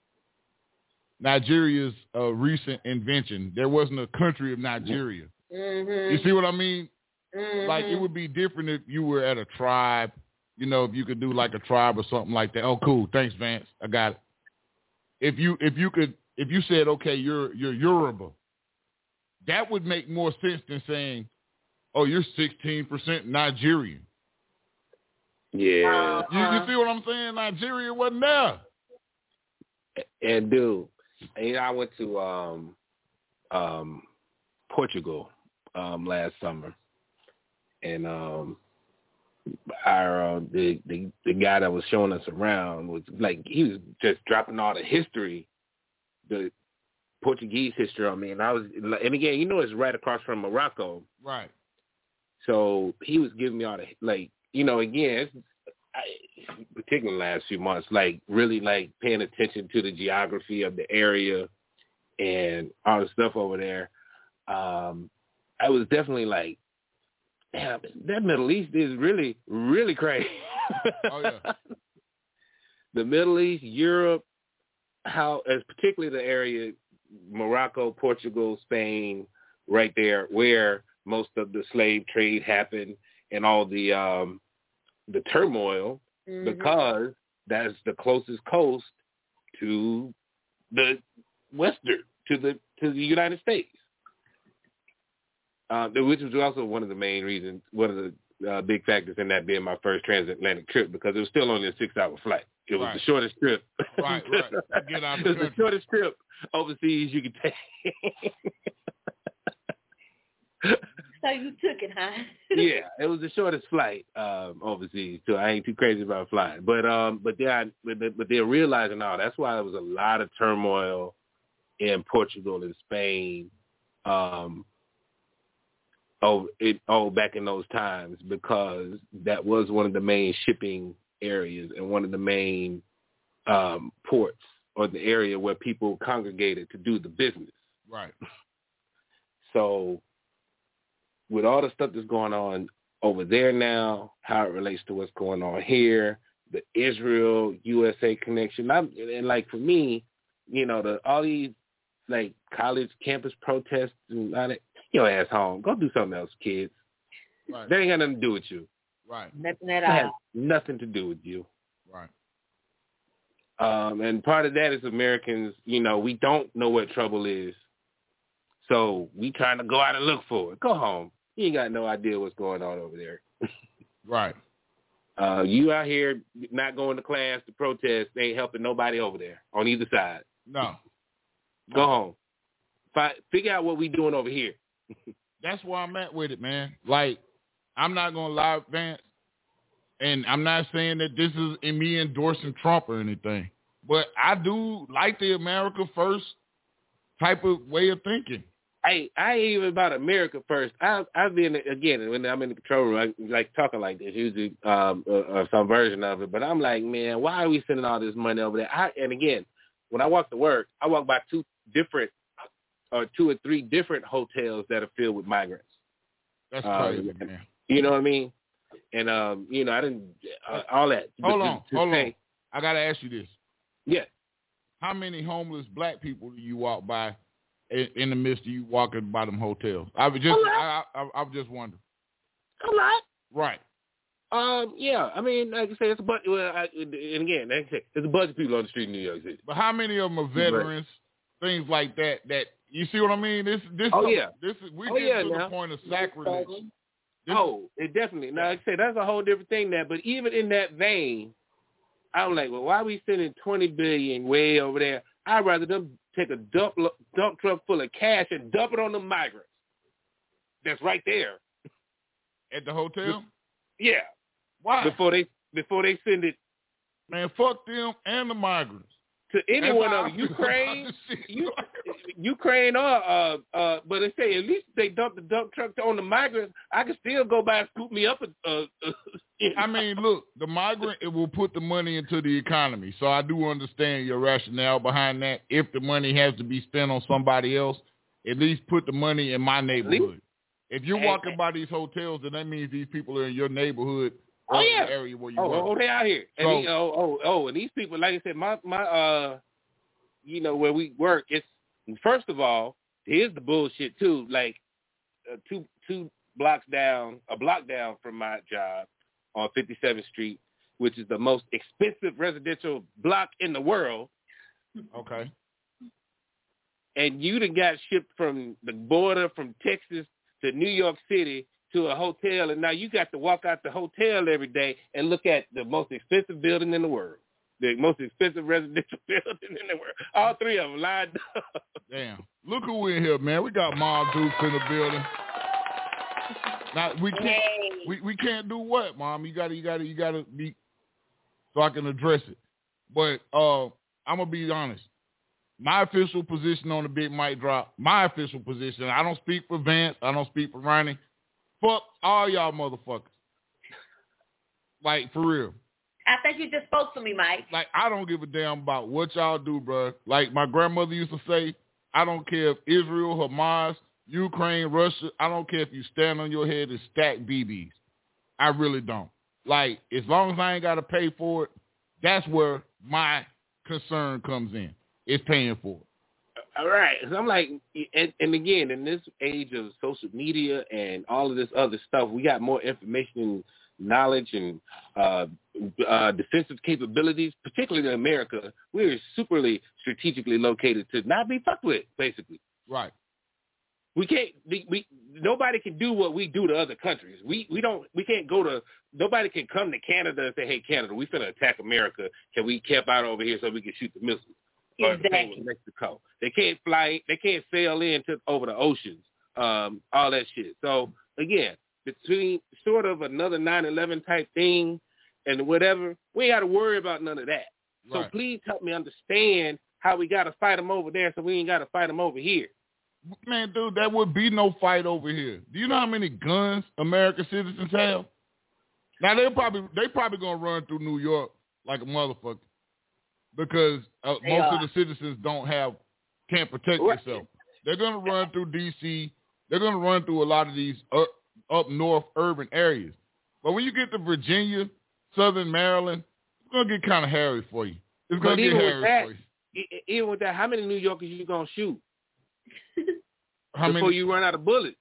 Nigeria's a recent invention. There wasn't a country of Nigeria. Mm-hmm. You see what I mean? Mm-hmm. Like, it would be different if you were at a tribe, you know, if you could do like a tribe or something like that. Oh, cool. Thanks, Vance. I got it. If you said, okay, you're Yoruba, that would make more sense than saying, oh, you're 16% Nigerian. Yeah. You see what I'm saying? Nigeria wasn't there. And dude, I went to Portugal last summer, and the guy that was showing us around was like, he was just dropping all the history, the Portuguese history on me, and and again, you know, it's right across from Morocco, right? So he was giving me all the, like, you know, again, particularly the last few months, like really like paying attention to the geography of the area and all the stuff over there. I was definitely like, damn, that Middle East is really, really crazy. Oh, yeah. The Middle East, Europe, as particularly the area, Morocco, Portugal, Spain, right there, where most of the slave trade happened and all the turmoil, mm-hmm. because that's the closest coast to the to the United States, which was also one of the main reasons, one of the big factors in that being my first transatlantic trip, because it was still only a 6-hour flight. It was the shortest trip. Right. Get out of the It was the shortest trip overseas you could take. So you took it, huh? Yeah, it was the shortest flight overseas, so I ain't too crazy about flying. But they're realizing now that's why there was a lot of turmoil in Portugal and Spain, back in those times, because that was one of the main shipping areas and one of the main ports, or the area where people congregated to do the business. Right. So with all the stuff that's going on over there now, how it relates to what's going on here, the Israel USA connection. And like for me, you know, all these like college campus protests and all that, your ass home. Go do something else, kids. Right. That ain't got nothing to do with you. Right. Nothing at That has all. nothing to do with you. Right. And part of that is Americans, you know, we don't know what trouble is. So we trying to go out and look for it. Go home. You ain't got no idea what's going on over there. Right. You out here not going to class to protest, they ain't helping nobody over there on either side. No. Go home. Figure out what we doing over here. That's where I'm at with it, man. Like, I'm not going to lie, Vance, and I'm not saying that this is me endorsing Trump or anything, but I do like the America first type of way of thinking. I ain't even about America first. I've been, again, when I'm in the control room, I like talking like this, usually or some version of it, but I'm like, man, why are we sending all this money over there? And again, when I walk to work, I walk by two or three different hotels that are filled with migrants. That's crazy, man. You know what I mean? And, you know, I didn't, all that. Hold on. I got to ask you this. Yeah. How many homeless black people do you walk by in the midst of you walking by them hotels? I was just wondering. A lot. Right. Yeah. I mean, like I say, it's a bunch. Well, and again, like I say, there's a bunch of people on the street in New York City. But how many of them are veterans? Things like that. That you see what I mean? We're getting to the point of sacrilege. It definitely. Now, like I say, that's a whole different thing there. But even in that vein, I'm like, well, why are we sending $20 billion way over there? I'd rather them take a dump truck full of cash and dump it on the migrants. That's right there at the hotel. Yeah. Why? Before they send it. Man, fuck them and the migrants. To anyone of Ukraine, Ukraine but they say at least if they dump the dump truck on the migrants, I can still go by and scoop me up. I mean, look, the migrant, it will put the money into the economy. So I do understand your rationale behind that. If the money has to be spent on somebody else, at least put the money in my neighborhood. If you're walking by these hotels, then that means these people are in your neighborhood. The area where you work. They out here. And and these people, like I said, my you know, where we work, it's, first of all, here's the bullshit too. Like two blocks down, a block down from my job on 57th Street, which is the most expensive residential block in the world. Okay. And you done got shipped from the border from Texas to New York City to a hotel, and now you got to walk out the hotel every day and look at the most expensive building in the world, the most expensive residential building in the world. All three of them lined up. Damn. Look who in here, man. We got Mom Dukes in the building. Now we can't do what, Mom? You gotta be so I can address it. But I'm gonna be honest. My official position on the Big Mike Drop, my official position, I don't speak for Vance, I don't speak for Ronnie. Fuck all y'all motherfuckers. Like, for real. I think you just spoke to me, Mike. Like, I don't give a damn about what y'all do, bro. Like my grandmother used to say, I don't care if Israel, Hamas, Ukraine, Russia, I don't care if you stand on your head and stack BBs. I really don't. Like, as long as I ain't got to pay for it, that's where my concern comes in. It's paying for it. All right. So I'm like, and again, in this age of social media and all of this other stuff, we got more information and knowledge and defensive capabilities, particularly in America. We're superly strategically located to not be fucked with, basically. Right. We can't. Nobody can do what we do to other countries. We can't go to. Nobody can come to Canada and say, "Hey, Canada, we finna attack America. Can we camp out over here so we can shoot the missiles?" Or the same with Mexico. They can't fly. They can't sail in over the oceans. All that shit. So again, between sort of another 9/11 type thing and whatever, we ain't got to worry about none of that. Right. So please help me understand how we got to fight them over there, so we ain't got to fight them over here. Man, dude, there would be no fight over here. Do you know how many guns American citizens have? Now they probably gonna run through New York like a motherfucker. Because most of the citizens can't protect themselves. They're going to run through D.C. They're going to run through a lot of these up north urban areas. But when you get to Virginia, Southern Maryland, going to get kind of hairy for you. It's going But to get even with hairy that, for you. even with that, how many New Yorkers you going to shoot How before many? you run out of bullets?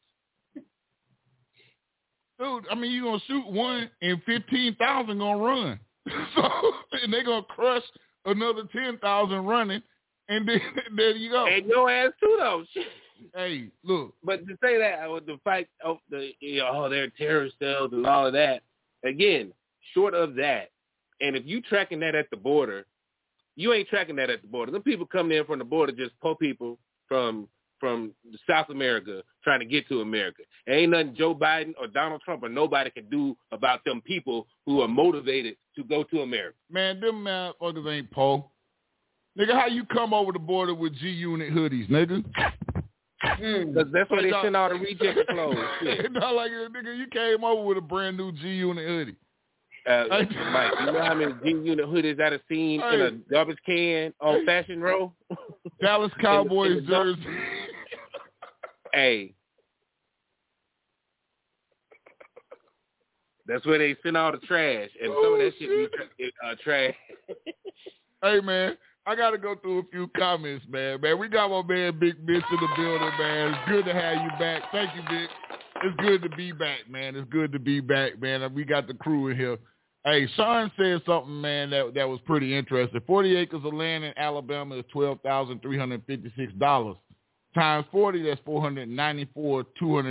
Dude, I mean, you're going to shoot one and 15,000 going to run. So, and they're going to crush another 10,000 running, and then there you go. And your ass too, though. Shit. Hey, look. But to say that with the fight of they're terrorist cells and all of that, again, short of that, and if you tracking that at the border, you ain't tracking that at the border. Them people coming in from the border just poor people from South America trying to get to America. There ain't nothing Joe Biden or Donald Trump or nobody can do about them people who are motivated to go to America. Man, them motherfuckers ain't poor. Nigga, how you come over the border with G-Unit hoodies, nigga? Because that's where they send all the reject clothes. Not like nigga, you came over with a brand new G-Unit hoodie. Mike, you know how many G-Unit hoodies I've seen in a garbage can on Fashion Row? Dallas Cowboys jersey. Hey. That's where they send all the trash, and some of that shit be trash. Hey, man, I got to go through a few comments, man. We got my man Big Mitch in the building, man. It's good to have you back. Thank you, Big. It's good to be back, man. It's good to be back, man. We got the crew in here. Hey, Sean said something, man, that was pretty interesting. 40 acres of land in Alabama is $12,356. Times 40, that's $494,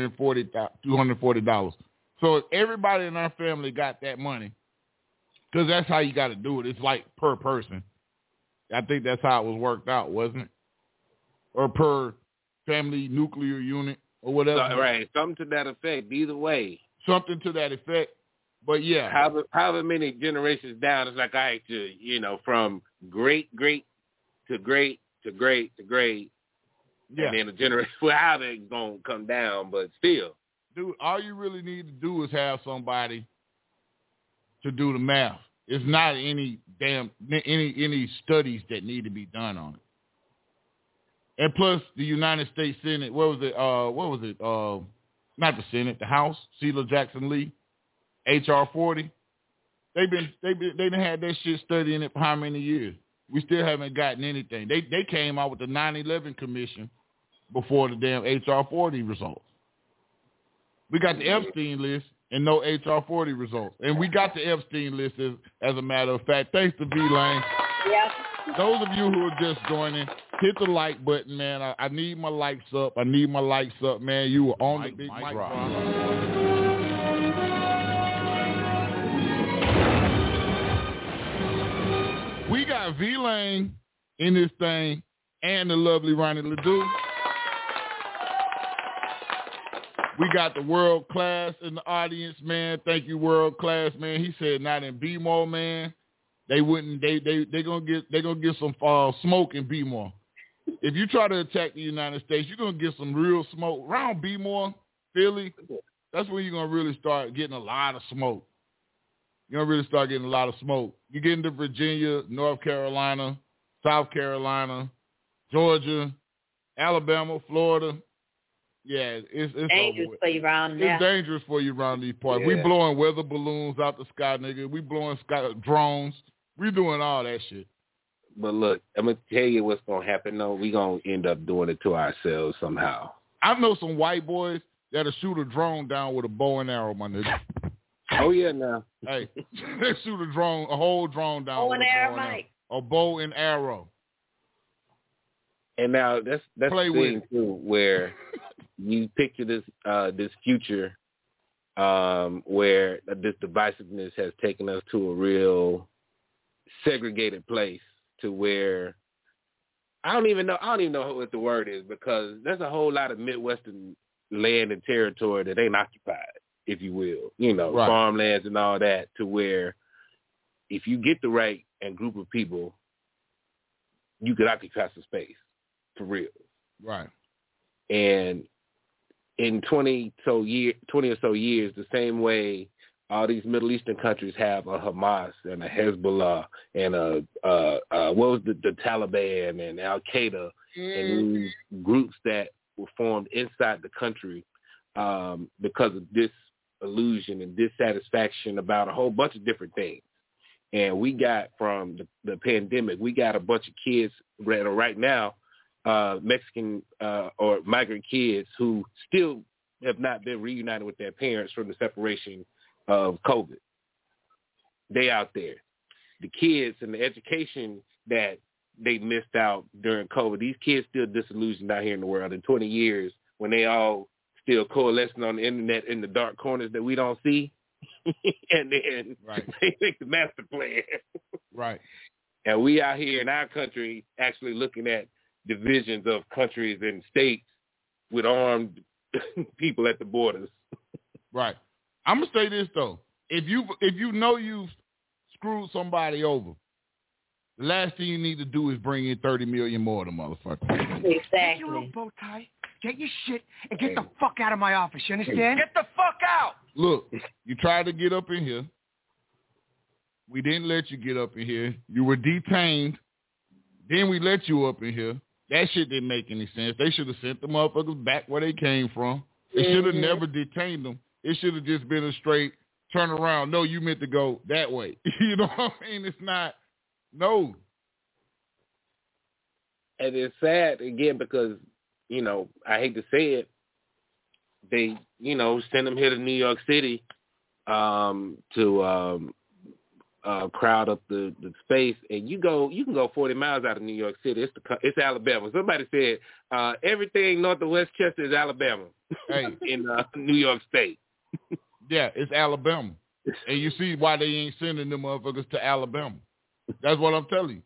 $240. So if everybody in our family got that money, because that's how you got to do it. It's like per person. I think that's how it was worked out, wasn't it? Or per family nuclear unit or whatever. Right, something to that effect. Either way. Something to that effect. But yeah. However many generations down, it's like I had to, from great to great to great to great. Yeah. And then a generation, well, how they going to come down, but still. Dude, all you really need to do is have somebody to do the math. It's not any studies that need to be done on it. And plus, the United States Senate, not the Senate, the House, Sheila Jackson Lee, H.R. 40. They done had that shit studying it for how many years? We still haven't gotten anything. They came out with the 9/11 Commission before the damn H.R. 40 results. We got the Epstein list and no H.R. 40 results. And we got the Epstein list as a matter of fact. Thanks to V-Lane. Yeah. Those of you who are just joining, hit the like button, man. I need my likes up. man. You were on the Big Mike Rock. We got V-Lane in this thing and the lovely Ronnie Ledoux. We got the World Class in the audience, man. Thank you, World Class, man. He said not in B-More, man. They wouldn't. They gonna get some smoke in B-More. If you try to attack the United States, you're gonna get some real smoke around B-More, Philly. That's when you're gonna really start getting a lot of smoke. You're gonna really start getting a lot of smoke. You get into Virginia, North Carolina, South Carolina, Georgia, Alabama, Florida. Yeah, it's dangerous for you around there. It's dangerous for you around these parts. Yeah. We blowing weather balloons out the sky, nigga. We blowing drones. We doing all that shit. But look, I'm going to tell you what's going to happen, though. We going to end up doing it to ourselves somehow. I know some white boys that'll shoot a drone down with a bow and arrow, my nigga. Oh, yeah, now. Hey, they shoot a whole drone down with a bow and arrow. And now that's the thing, too, where you picture this future where this divisiveness has taken us to a real segregated place to where I don't even know what the word is, because there's a whole lot of Midwestern land and territory that ain't occupied, if you will, right. Farmlands and all that, to where if you get the right and group of people, you could occupy some space for real. Right. And in 20 or so years, the same way all these Middle Eastern countries have a Hamas and a Hezbollah and the Taliban and Al Qaeda and these groups that were formed inside the country because of disillusion and dissatisfaction about a whole bunch of different things. And we got from the pandemic, we got a bunch of kids right now, Mexican or migrant kids who still have not been reunited with their parents from the separation of COVID. They out there. The kids and the education that they missed out during COVID, these kids still disillusioned out here in the world in 20 years when they all still coalescing on the internet in the dark corners that we don't see. And then they make the master plan. Right. And we out here in our country actually looking at divisions of countries and states with armed people at the borders. Right. I'm going to say this, though. If you know you've screwed somebody over, the last thing you need to do is bring in 30 million more of them motherfuckers. Exactly. Get your little bow tie, get your shit, and get the fuck out of my office. You understand? Get the fuck out! Look, you tried to get up in here. We didn't let you get up in here. You were detained. Then we let you up in here. That shit didn't make any sense. They should have sent the motherfuckers back where they came from. They should have never detained them. It should have just been a straight turn around. No, you meant to go that way. You know what I mean? It's not. No. And it's sad, again, because, I hate to say it, they, send them here to New York City to crowd up the space, and you can go 40 miles out of New York City. It's Alabama. Somebody said everything north of Westchester is Alabama. Hey. In New York State. Yeah, it's Alabama. And you see why they ain't sending them motherfuckers to Alabama. That's what I'm telling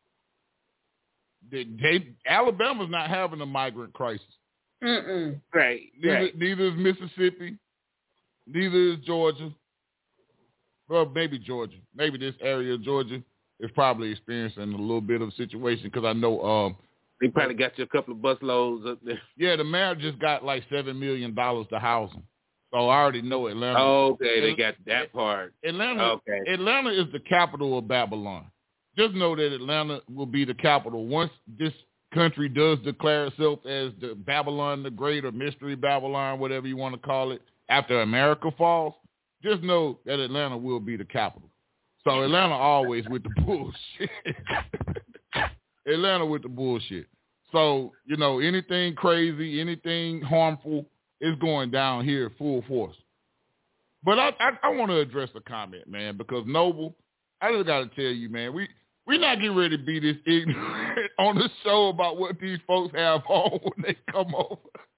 you. Alabama's not having a migrant crisis. Mm-mm. Right. Neither is Mississippi. Neither is Georgia. Well, maybe Georgia. Maybe this area of Georgia is probably experiencing a little bit of a situation because I know they probably got you a couple of bus loads up there. Yeah, the mayor just got like $7 million to house them. So I already know Atlanta. Oh, okay, they got that part. Atlanta is the capital of Babylon. Just know that Atlanta will be the capital once this country does declare itself as the Babylon the Great or Mystery Babylon, whatever you want to call it, after America falls. Just know that Atlanta will be the capital. So Atlanta always with the bullshit. Atlanta with the bullshit. So, anything crazy, anything harmful is going down here full force. But I want to address a comment, man, because Noble, I just got to tell you, man, we're not getting ready to be this ignorant on the show about what these folks have on when they come over.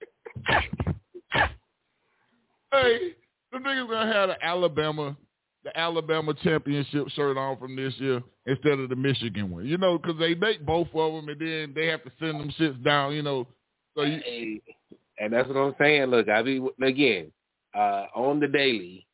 Hey, the niggas going to have the Alabama championship shirt on from this year instead of the Michigan one, because they make both of them and then they have to send them shits down, So and that's what I'm saying. Look, again, on the daily,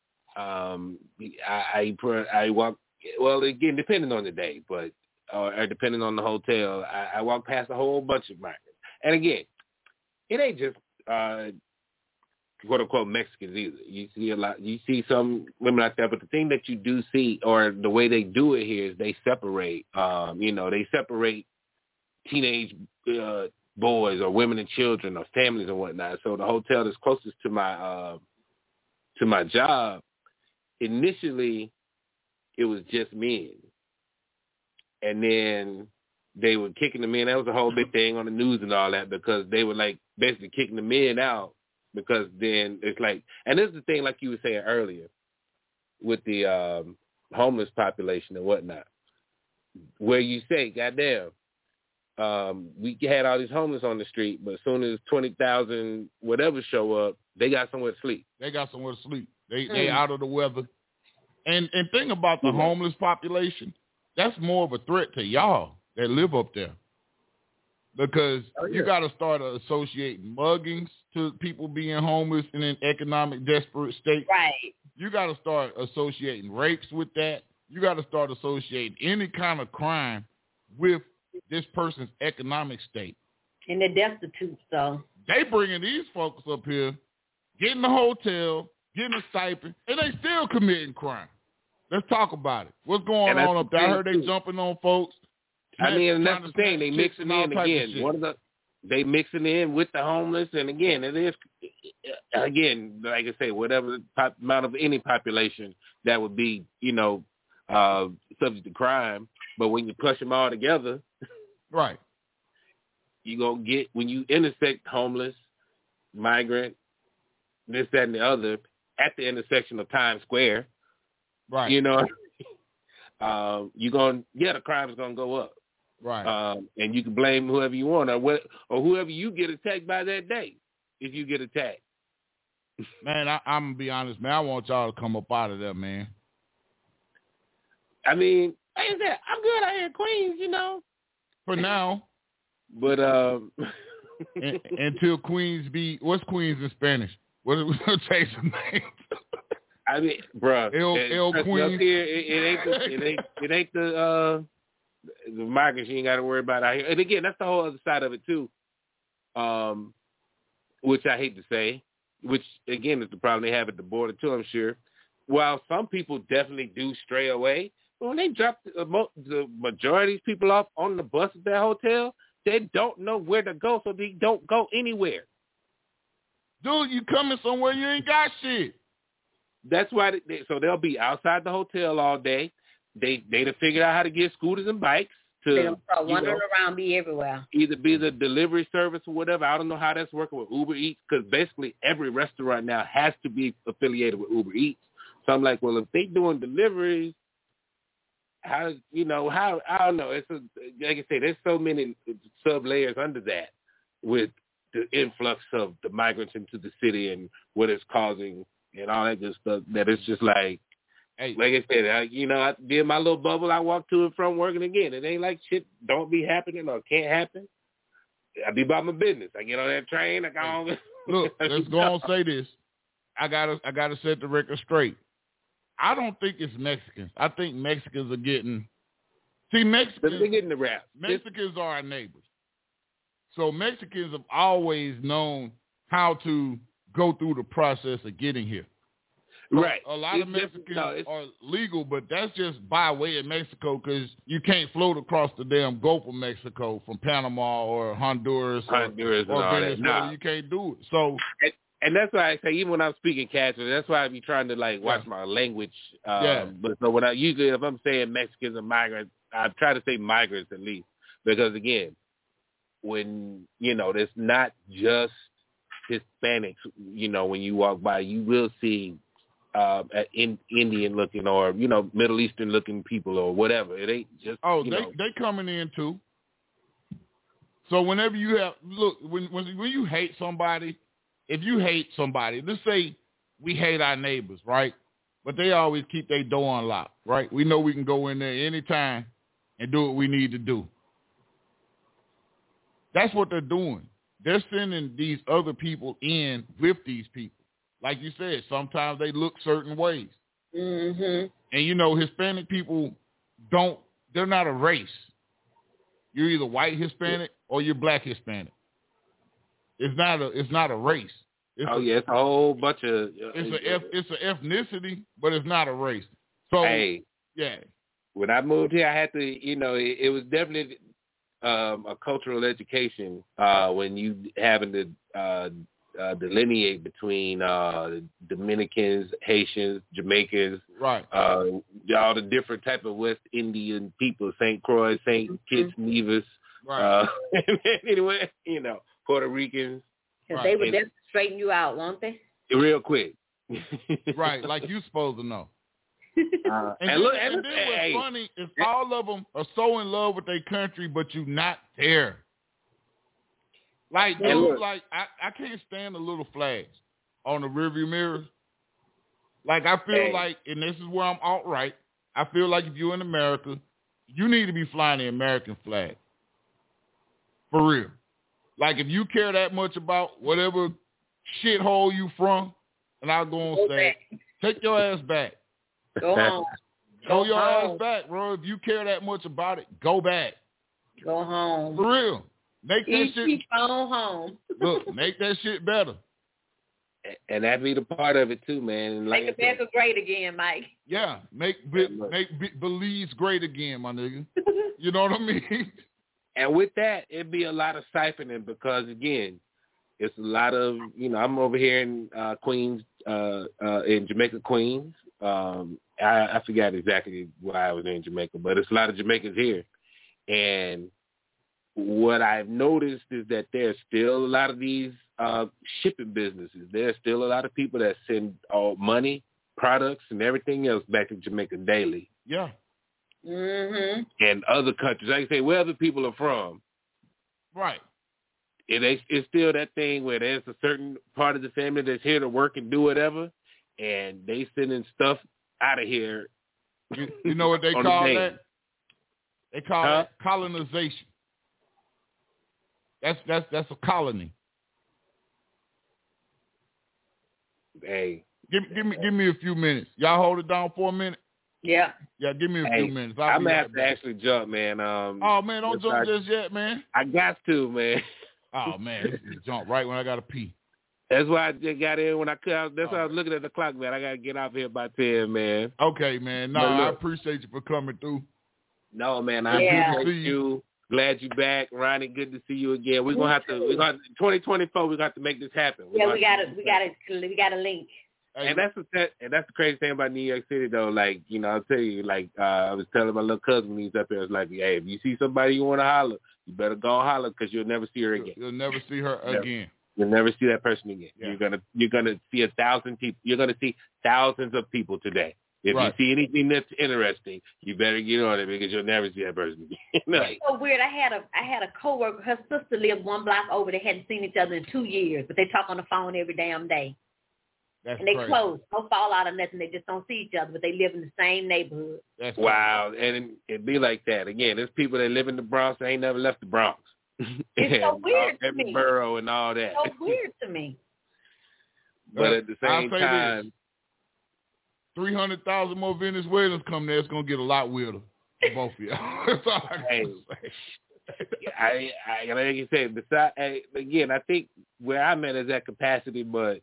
I walk, well, again, depending on the day, but or depending on the hotel, I walk past a whole bunch of migrants. And again, it ain't just quote unquote Mexicans either. You see a lot. You see some women out there, but the thing that you do see, or the way they do it here, is they separate. They separate teenage boys or women and children or families and whatnot. So the hotel that's closest to my job, initially it was just men, and then they were kicking the men. That was a whole big thing on the news and all that, because they were like basically kicking the men out, because then it's like, and this is the thing, like you were saying earlier, with the homeless population and whatnot, where you say, goddamn, we had all these homeless on the street, but as soon as 20,000 whatever show up, they got somewhere to sleep. They out of the weather. And thing about the homeless population, that's more of a threat to y'all that live up there. Because you got to start associating muggings to people being homeless in an economic desperate state. Right. You got to start associating rapes with that. You got to start associating any kind of crime with this person's economic state. And they're destitute, so. They bringing these folks up here, getting the hotel, getting a stipend, and they still committing crime. Let's talk about it. What's going on up there? I heard they jumping on folks. And that's the thing. They mixing in again. They mixing in with the homeless, and again, it is, again, like I say, whatever amount of any population that would be, subject to crime. But when you push them all together, right, you're going to get, when you intersect homeless, migrant, this, that, and the other, at the intersection of Times Square, right, the crime is going to go up. Right. And you can blame whoever you want or whoever you get attacked by that day if you get attacked. Man, I'm going to be honest, man. I want y'all to come up out of there, man. I mean, like I said, I'm good out here in Queens, For now. But until Queens what's Queens in Spanish? What is take some names? I mean, bro, El Queens. Here, it ain't the migrants you ain't got to worry about out here. And again, that's the whole other side of it too, which I hate to say, which again is the problem they have at the border too, I'm sure. While some people definitely do stray away, but when they drop the majority of these people off on the bus at that hotel, they don't know where to go, so they don't go anywhere. Dude, you coming somewhere you ain't got shit. That's why so they'll be outside the hotel all day. They done figured out how to get scooters and bikes to they'll start wandering around, be everywhere. Either be the delivery service or whatever. I don't know how that's working with Uber Eats because basically every restaurant now has to be affiliated with Uber Eats. So I'm like, well, if they doing deliveries, how I don't know. It's like I say, there's so many sub layers under that with the influx of the migrants into the city and what it's causing and all that good stuff. That it's just like, hey, like I said, I did my little bubble. I walk to and from working again. It ain't like shit don't be happening or can't happen. I be about my business. I get on that train. I go on. Look, let's go on and say this. I gotta set the record straight. I don't think it's Mexicans. I think Mexicans are getting. See, Mexicans. They're getting the rap. Mexicans are our neighbors. So Mexicans have always known how to go through the process of getting here. Right. A lot of Mexicans are legal, but that's just by way of Mexico because you can't float across the damn Gulf of Mexico from Panama or Honduras or Venezuela. Nah. You can't do it. So. And that's why I say, even when I'm speaking casually, that's why I be trying to watch my language. But so when if I'm saying Mexicans and migrants, I try to say migrants at least, because again, when there's not just Hispanics. When you walk by, you will see Indian looking or Middle Eastern looking people or whatever. It ain't just they coming in too. So whenever you have when you hate somebody. If you hate somebody, let's say we hate our neighbors, right? But they always keep their door unlocked, right? We know we can go in there anytime and do what we need to do. That's what they're doing. They're sending these other people in with these people. Like you said, sometimes they look certain ways. Mm-hmm. And, Hispanic people they're not a race. You're either white Hispanic or you're black Hispanic. It's not a race. It's it's a whole bunch of. It's an ethnicity, but it's not a race. So when I moved here, I had to. It was definitely a cultural education when you having to delineate between Dominicans, Haitians, Jamaicans, right? All the different type of West Indian people, St. Croix, St. Kitts, Nevis. Right. Anyway, Puerto Ricans. Because they would definitely straighten you out, won't they? Real quick. Right, like you're supposed to know. And what's funny is all of them are so in love with their country, but you're not there. Like, dude, I can't stand the little flags on the rearview mirrors. Like, I feel like, and this is where I'm outright, I feel like if you're in America, you need to be flying the American flag. For real. Like, if you care that much about whatever shithole you from, and I'll go on say, take your ass back. Go home. Go your ass back, bro. If you care that much about it, go back. Go home. For real. Make that shit. Go home. Look, make that shit better. And that be the part of it too, man. Make America great again, Mike. Yeah, make Belize great again, my nigga. You know what I mean? And with that, it'd be a lot of siphoning because, again, it's a lot of, I'm over here in Queens, in Jamaica, Queens, I forgot exactly why I was in Jamaica, but it's a lot of Jamaicans here. And what I've noticed is that there's still a lot of these shipping businesses. There's still a lot of people that send all money, products, and everything else back to Jamaica daily. Yeah. Mm-hmm. And other countries, like I say, where other people are from. Right. It's still that thing where there's a certain part of the family that's here to work and do whatever, and they sending stuff out of here. You know what they call that? They call that colonization. That's a colony. Hey, give me a few minutes. Y'all hold it down for a minute. Yeah. Yeah, give me a few minutes. I'm gonna have to actually jump, man. Oh man, don't jump just yet, man. I got to, man. Oh man, this is jump right when I gotta pee. That's why I just got in when I could. That's why I was looking at the clock, man. I gotta get out here by 10, man. Okay, man. No, I appreciate you for coming through. No, man, I appreciate you. Glad you back, Ronnie. Good to see you again. We're gonna have to. 2024. We got to make this happen. We got a link. And that's the crazy thing about New York City, though. Like, you know, I'll tell you, like, I was telling my little cousin when he's up there, I was like, hey, if you see somebody you want to holler, you better go holler because you'll never see her again. You'll never see her again. You'll never see that person again. Yeah. You're gonna see 1,000 people. You're gonna see thousands of people today. If you see anything that's interesting, you better get on it because you'll never see that person again. It's so weird. I had a coworker. Her sister lived one block over. They hadn't seen each other in 2 years, but they talk on the phone every damn day. That's and they crazy. close. No fallout or nothing. They just don't see each other, but they live in the same neighborhood. That's wow. And it be like that. Again, there's people that live in the Bronx that ain't never left the Bronx. It's so weird to every me. borough and all that. It's so weird to me. But at the same time, 300,000 more Venezuelans come there. It's gonna get a lot weirder for both of y'all. That's all I can say. I like you said. Again, I think where I'm at is at capacity, but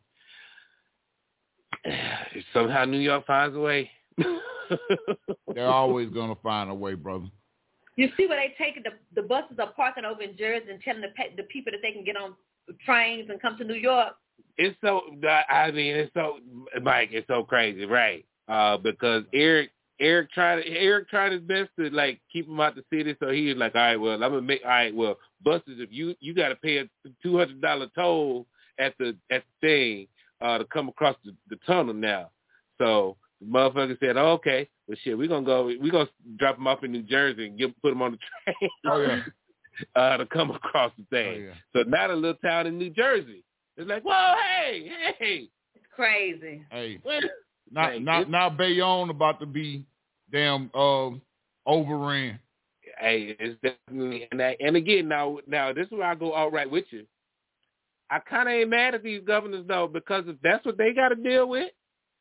somehow New York finds a way. They're always gonna find a way, brother. You see where they take the buses are parking over in Jersey and telling the people that they can get on trains and come to New York. It's so, I mean, it's so, Mike, it's so crazy, right? Because Eric tried his best to like keep him out the city, so he was like, all right, buses, if you got to pay a $200 toll at the thing to come across the tunnel now. So the motherfucker said, oh, okay, well shit, we're gonna drop him off in New Jersey and put him on the train to come across the thing. Oh, yeah. So now the little town in New Jersey. It's like, whoa, hey. It's crazy. Hey, now Bayonne about to be damn overran. Hey, it's definitely, and again, now this is where I go all right with you. I kind of ain't mad at these governors, though, because if that's what they got to deal with,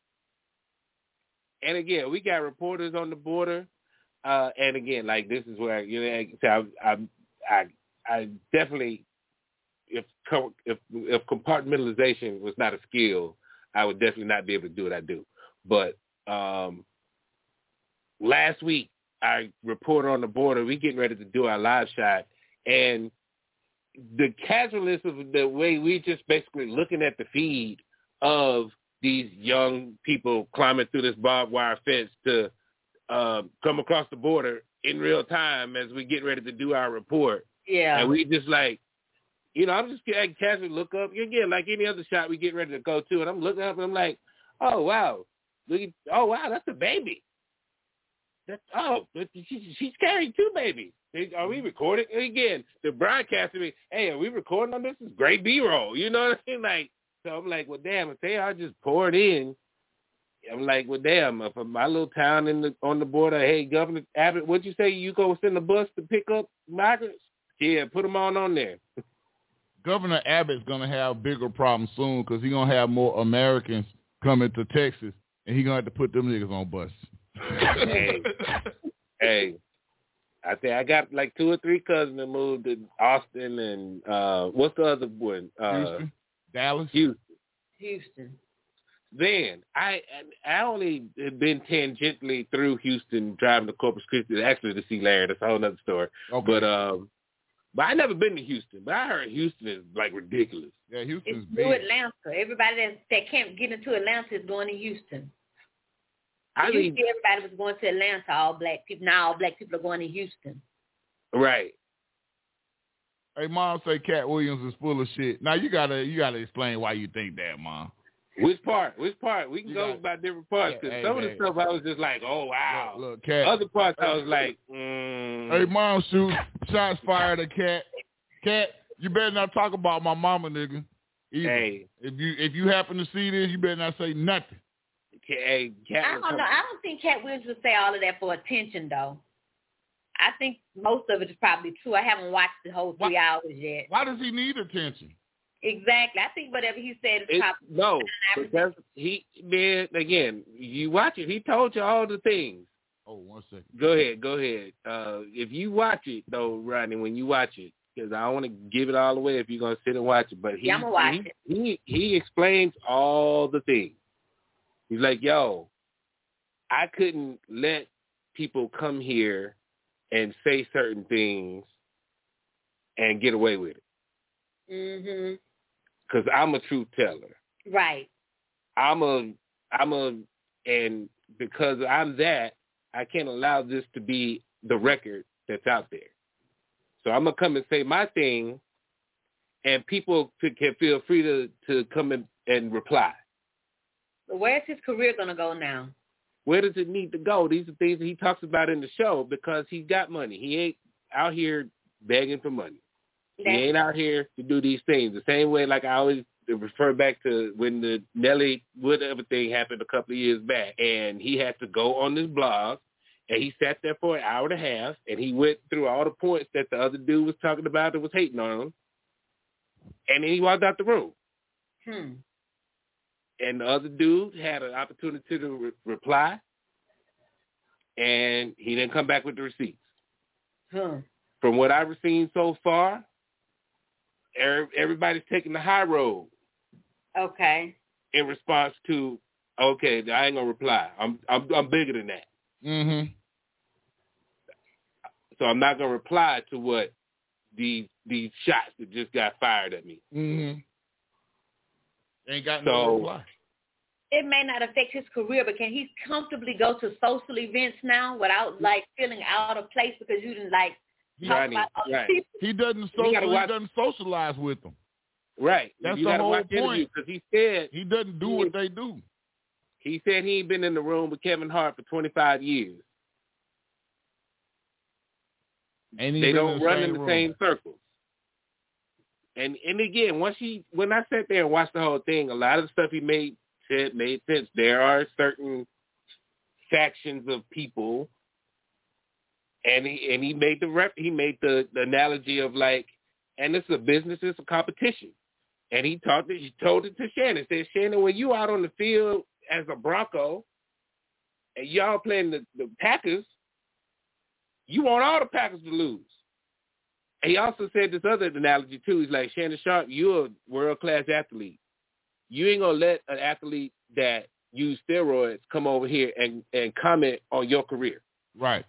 and again, we got reporters on the border, and again, like this is where, you know, I definitely, if compartmentalization was not a skill, I would definitely not be able to do what I do. But last week, our reporter on the border, we getting ready to do our live shot, and the casualness of the way we just basically looking at the feed of these young people climbing through this barbed wire fence to come across the border in real time as we get ready to do our report. Yeah. And we just like, you know, I'm just casually look up. Again, like any other shot we get ready to go to, and I'm looking up and I'm like, oh, wow. That's a baby. She's carrying two babies. Are we recording? And again, the broadcaster me, hey, are we recording on this? It's great B-roll. You know what I mean? Like, so I'm like, well, damn, if they are just poured in, I'm like, well, damn, if my little town on the border, hey, Governor Abbott, what'd you say? You go send a bus to pick up migrants? Yeah, put them on there. Governor Abbott's going to have bigger problems soon because he's going to have more Americans coming to Texas, and he's going to have to put them niggas on buses. Hey, I think I got like 2 or 3 cousins that moved to Austin and what's the other one? Houston? Dallas? Houston. Then I only have been tangentially through Houston driving to Corpus Christi actually to see Larry. That's a whole other story. Okay. But I never been to Houston. But I heard Houston is like ridiculous. Yeah, Houston's it's big. New Atlanta. Everybody that can't get into Atlanta is going to Houston. everybody was going to Atlanta, all black people. Now all black people are going to Houston. Right. Hey, Mom say Cat Williams is full of shit. Now you gotta explain why you think that, Mom. Which part? We can go by different parts, because some of the stuff I was just like, oh, wow. Look, Cat. Other parts I was like, Hey, Mom, shoot. Shots fired at Cat. Cat, you better not talk about my mama, nigga. Either. Hey. If you happen to see this, you better not say nothing. Hey, Cat. I don't know. I don't think Cat Williams would say all of that for attention, though. I think most of it is probably true. I haven't watched the whole 3 hours yet. Why does he need attention? Exactly. I think whatever he said is probably no. Because again, you watch it. He told you all the things. Oh, 1 second. Go ahead. If you watch it though, Rodney, when you watch it, because I don't want to give it all away if you're gonna sit and watch it. But I'm gonna watch it. He explains all the things. He's like, yo, I couldn't let people come here and say certain things and get away with it. Mhm. Because I'm a truth teller. Right. And because I'm that, I can't allow this to be the record that's out there. So I'm going to come and say my thing, and people can feel free to come and reply. So where's his career going to go now? Where does it need to go? These are things that he talks about in the show because he's got money. He ain't out here begging for money. He ain't out here to do these things. The same way, like I always refer back to when the Nelly whatever thing happened a couple of years back, and he had to go on this blog, and he sat there for an hour and a half, and he went through all the points that the other dude was talking about that was hating on him, and then he walked out the room. And the other dude had an opportunity to reply, and he didn't come back with the receipts. From what I've seen so far, everybody's taking the high road. Okay. In response to, okay, I ain't gonna reply. I'm bigger than that. Mhm. So I'm not gonna reply to what these shots that just got fired at me. Mhm. Ain't got no reply. It may not affect his career, but can he comfortably go to social events now without like feeling out of place because you didn't like talk about other people? He doesn't socialize with them. Right. That's you the whole watch point. Because he said he doesn't do what they do. He said he ain't been in the room with Kevin Hart for 25 years. And they don't run in the same circles. And again, when I sat there and watched the whole thing, a lot of the stuff he made sense. There are certain factions of people, and he made the analogy of like, and this is a business, it's a competition. And he told it to Shannon. Said, Shannon, when you out on the field as a Bronco, and y'all playing the Packers, you want all the Packers to lose. And he also said this other analogy too. He's like, Shannon Sharp, you're a world-class athlete. You ain't going to let an athlete that use steroids come over here and comment on your career. Right.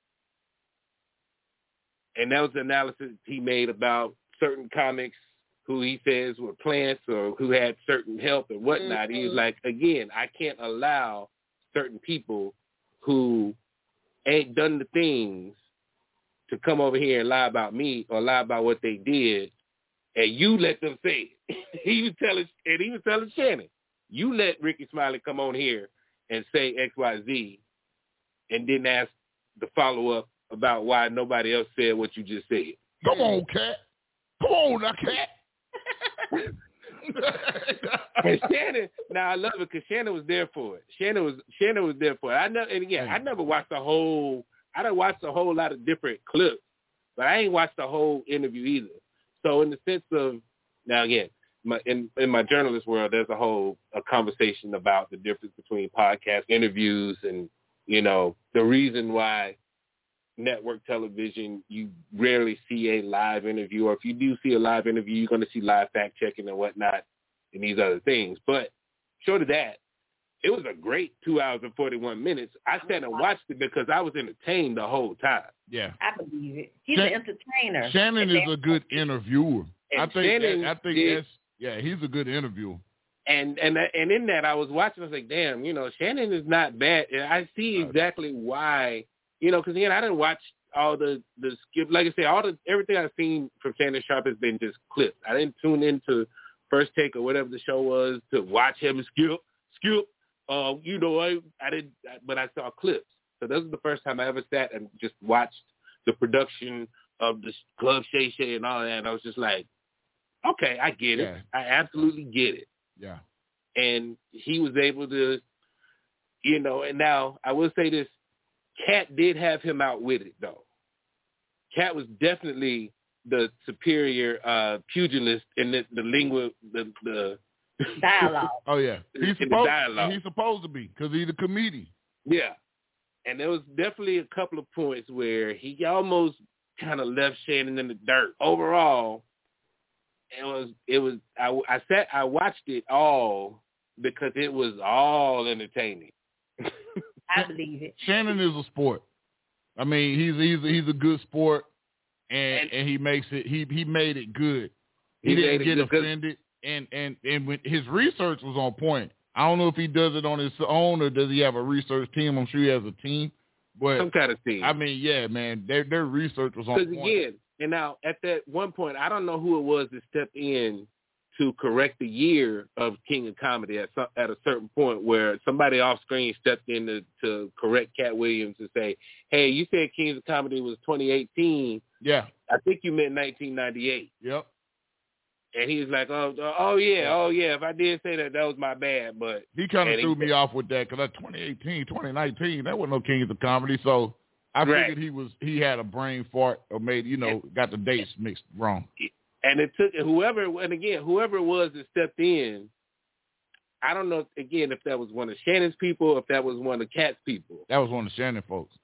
And that was the analysis he made about certain comics who he says were plants or who had certain help and whatnot. Mm-hmm. He was like, again, I can't allow certain people who ain't done the things to come over here and lie about me or lie about what they did, and you let them say it. he was telling Shannon, you let Ricky Smiley come on here and say X, Y, Z, and didn't ask the follow-up about why nobody else said what you just said. Come on, Cat. Come on now, Cat. And Shannon, now I love it because Shannon was there for it. Shannon was there for it. I never watched the whole. I done watched a whole lot of different clips, but I ain't watched the whole interview either. So in the sense of, now again, in my journalist world, there's a conversation about the difference between podcast interviews and, the reason why network television, you rarely see a live interview, or if you do see a live interview, you're going to see live fact checking and whatnot and these other things. But short of that, it was a great 2 hours and 41 minutes. I sat and watched it because I was entertained the whole time. Yeah. I believe it. He's an entertainer. Shannon is a good interviewer. And I think he's a good interviewer. And in that, I was watching. I was like, damn, Shannon is not bad. And I see exactly why, because again, I didn't watch all the skip. Like I said, everything I've seen from Shannon Sharpe has been just clips. I didn't tune into First Take or whatever the show was to watch him skip. I didn't, but I saw clips. So this is the first time I ever sat and just watched the production of the Club Shay Shay and all that. And I was just like, okay, I get it. I absolutely get it. Yeah. And he was able to, and now I will say this, Cat did have him outwitted, though. Cat was definitely the superior pugilist in the lingua, the dialogue. Oh, yeah. He's supposed to be because he's a comedian. Yeah. And there was definitely a couple of points where he almost kind of left Shannon in the dirt. Overall, I watched it all because it was all entertaining. I believe it. Shannon is a sport. I mean, he's a good sport, and he makes it. He made it good. He didn't get offended, and when his research was on point. I don't know if he does it on his own or does he have a research team. I'm sure he has a team, but some kind of team. I mean, yeah, man, their research was on point. Because again, and now at that one point, I don't know who it was that stepped in to correct the year of King of Comedy at a certain point where somebody off screen stepped in to correct Cat Williams and say, hey, you said Kings of Comedy was 2018. Yeah. I think you meant 1998. Yep. And he was like, oh yeah, if I did say that, that was my bad. But he kind of threw me off with that because that's 2018, 2019, that wasn't no Kings of Comedy. So I figured he had a brain fart or maybe, got the dates mixed wrong. And it took whoever it was that stepped in, I don't know, again, if that was one of Shannon's people or if that was one of Cat's people. That was one of Shannon folks.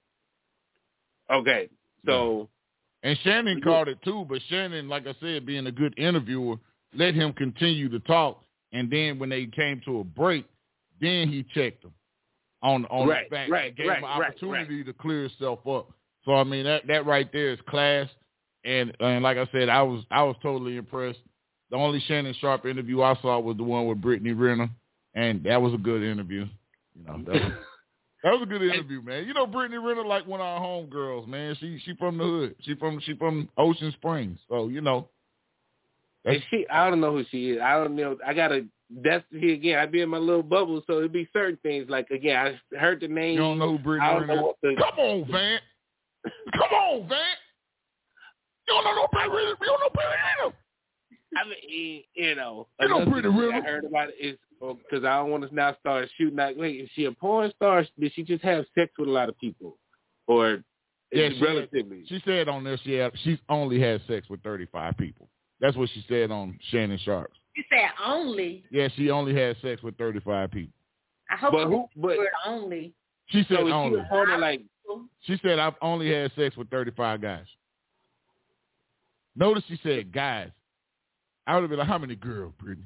Okay, so... And Shannon called it too, but Shannon, like I said, being a good interviewer, let him continue to talk. And then when they came to a break, then he checked them on the fact and gave him an opportunity to clear himself up. So I mean that right there is class. And like I said, I was totally impressed. The only Shannon Sharpe interview I saw was the one with Brittany Renner, and that was a good interview. That was a good interview, man. Brittany Renner like one of our homegirls, man. She from the hood. She from Ocean Springs. So, And I don't know who she is. I don't know. That's again, I'd be in my little bubble, so it'd be certain things. Like, again, I heard the name. You don't know who Brittany Renner is? Come on, Van. Come on, Van. You don't know Brittany Renner. You don't know Brittany Renner. I mean, Brittany Renner. I heard about it is because I don't want to now start shooting. Like, wait, is she a porn star? Did she just have sex with a lot of people, or relatively? She said on there she's only had sex with 35 people. That's what she said on Shannon Sharpe. You said only? Yeah, she only had sex with 35 people. I hope the word only. She said only. She said I've only had sex with 35 guys. Notice she said guys. I would have been like, how many girls, Brittany?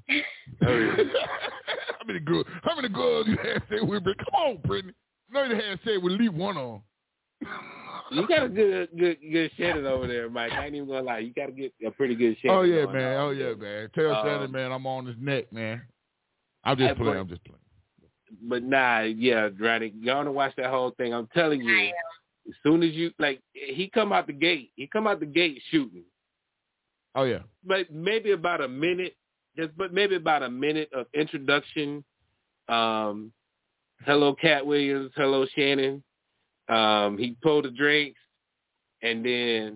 How many girls you had sex with, Brittany? Come on, Brittany. No, you had sex with at least one on. You got a good Shannon over there, Mike. I ain't even gonna lie. You got to get a pretty good Shannon. Oh yeah, man. Tell Shannon, man, I'm on his neck, man. I'm just playing. But nah, yeah, Ronnie, y'all want to watch that whole thing. I'm telling you, as soon as you he come out the gate shooting. Oh yeah. But maybe about a minute of introduction. Hello, Cat Williams. Hello, Shannon. He pulled the drinks, and then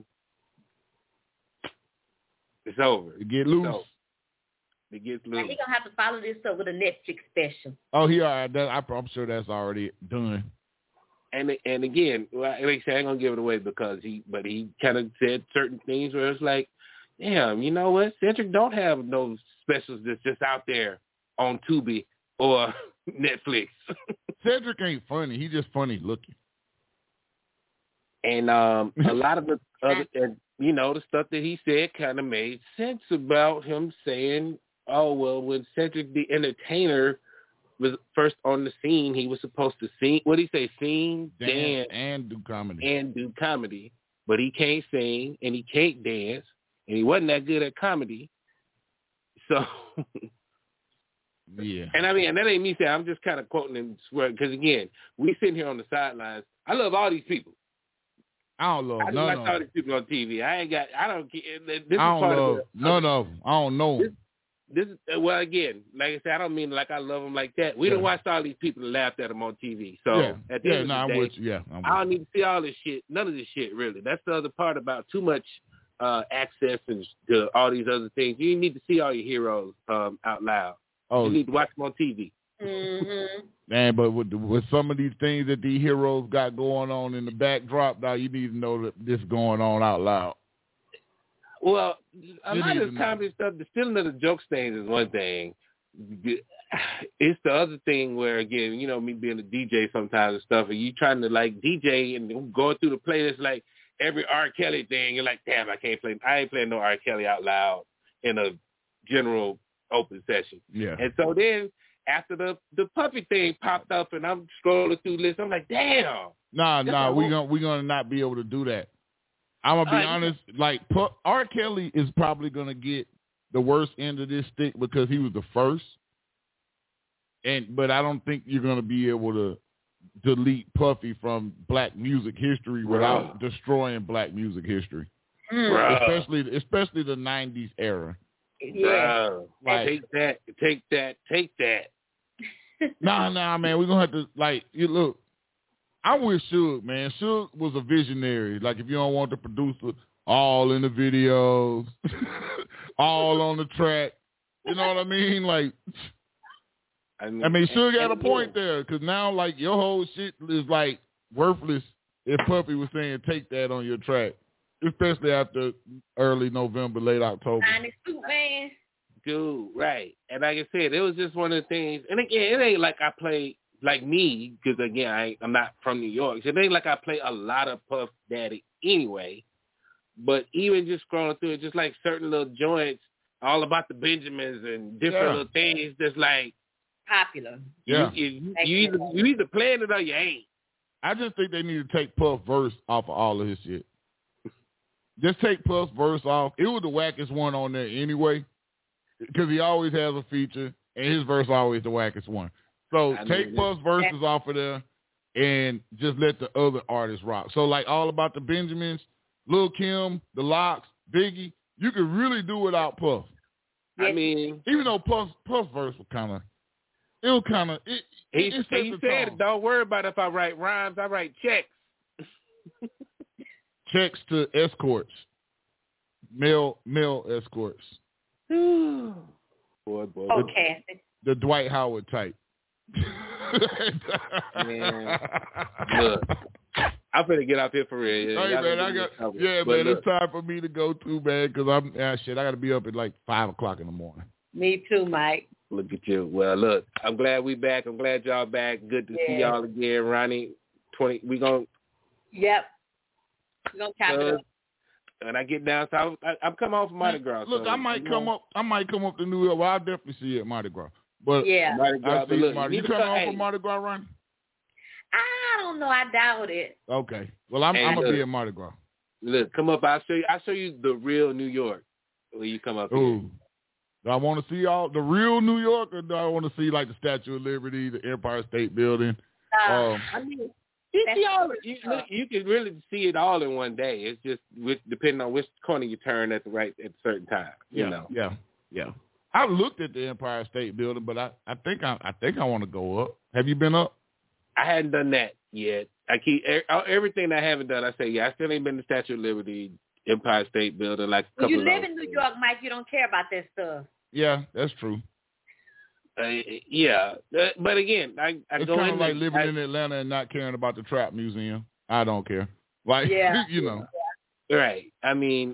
it's over. It get loose. It gets loose. Now he gonna have to follow this up with a Netflix special. Oh, he already. I'm sure that's already done. And again, like I said, I ain't gonna give it away because he kind of said certain things where it's like, damn, you know what? Cedric don't have no specials that's just out there on Tubi or Netflix. Cedric ain't funny. He's just funny looking. And a lot of the other, the stuff that he said kind of made sense about him saying, oh, well, when Cedric the Entertainer was first on the scene, he was supposed to sing. What did he say? Sing, dance, and do comedy. But he can't sing and he can't dance. And he wasn't that good at comedy. So Yeah. And I mean, and that ain't me saying. I'm just kind of quoting him because again, we sitting here on the sidelines. I love all these people. I don't love none of them. all these people on TV. I don't care. I don't love none of them. I don't know them. This is, well, again, like I said, I don't mean like I love them like that. We don't watch all these people and laughed at them on TV. So at the end of the day, I don't need to see all this shit. None of this shit, really. That's the other part about too much access and to all these other things. You need to see all your heroes out loud. You need to watch them on TV. Mm-hmm. Man, but with some of these things that these heroes got going on in the backdrop, now you need to know that this going on out loud. Well, a lot of this comedy stuff, the stealing of the joke stains is one thing. It's the other thing where, again, you know, me being a DJ sometimes and stuff, and you trying to, like, DJ and going through the playlist, like, every R. Kelly thing, you're like, damn, I ain't playing no R. Kelly out loud in a general open session. Yeah. And so then after the puppy thing popped up and I'm scrolling through lists, I'm like, damn. Nah, we're gonna not be able to do that. I'm gonna be honest. Like, R. Kelly is probably gonna get the worst end of this stick because he was the first. But I don't think you're gonna be able to delete Puffy from Black music history without destroying Black music history, especially the '90s era. Yeah, like, take that. Nah, man, we're gonna have to look. I'm with Suge, man. Suge was a visionary. Like, if you don't want the producer all in the videos, all on the track, you know what I mean? Like, I mean, Suge had a point there because now, like, your whole shit is like worthless if Puffy was saying take that on your track, especially after early November, late October. Man. Dude, right. And like I said, it was just one of the things. And again, it ain't like I play like me because, again, I'm not from New York. So it ain't like I play a lot of Puff Daddy anyway. But even just scrolling through it, just like certain little joints, all about the Benjamins and different little things that's like popular. Yeah. You either playing it or you ain't. I just think they need to take Puff verse off of all of his shit. Just take Puff's verse off. It was the wackest one on there anyway because he always has a feature, and his verse always the wackest one. So take Puff's verses off of there and just let the other artists rock. So, like, all about the Benjamins, Lil' Kim, the Locks, Biggie, you could really do without Puff. I mean, even though Puff's verse was kind of, he said, don't worry about if I write rhymes, I write checks. Checks to escorts, male escorts. boy. Okay. The Dwight Howard type. Man, look, I'm finna get out here for real. Hey, man, it's time for me to go too, man, because I got to be up at like 5 o'clock in the morning. Me too, Mike. Look at you. Well, look, I'm glad we back. I'm glad y'all back. Good to see y'all again, Ronnie. Yep. We're going to chop it up. When I get down south, I'm coming off of Mardi Gras. Look, so, I might come up to New York. Well, I'll definitely see you at Mardi Gras. But Mardi Gras. But look, you coming off of Mardi Gras, Ronnie? I don't know. I doubt it. Okay. Well, I'm gonna be at Mardi Gras. Look, come up. I'll show you the real New York when you come up here. Do I want to see all the real New York, or do I want to see like the Statue of Liberty, the Empire State Building? I mean, you can really see it all in one day. It's just depending on which corner you turn at a certain time. You know. Yeah. I looked at the Empire State Building, but I think I want to go up. Have you been up? I hadn't done that yet. I keep everything I haven't done. I say, I still ain't been to Statue of Liberty, Empire State Building, like a couple of. You live in New York, Mike. You don't care about that stuff. Yeah, that's true. But again, I it's go kind in of like living in Atlanta and not caring about the Trap Museum. I don't care. Like, you know. Right. I mean,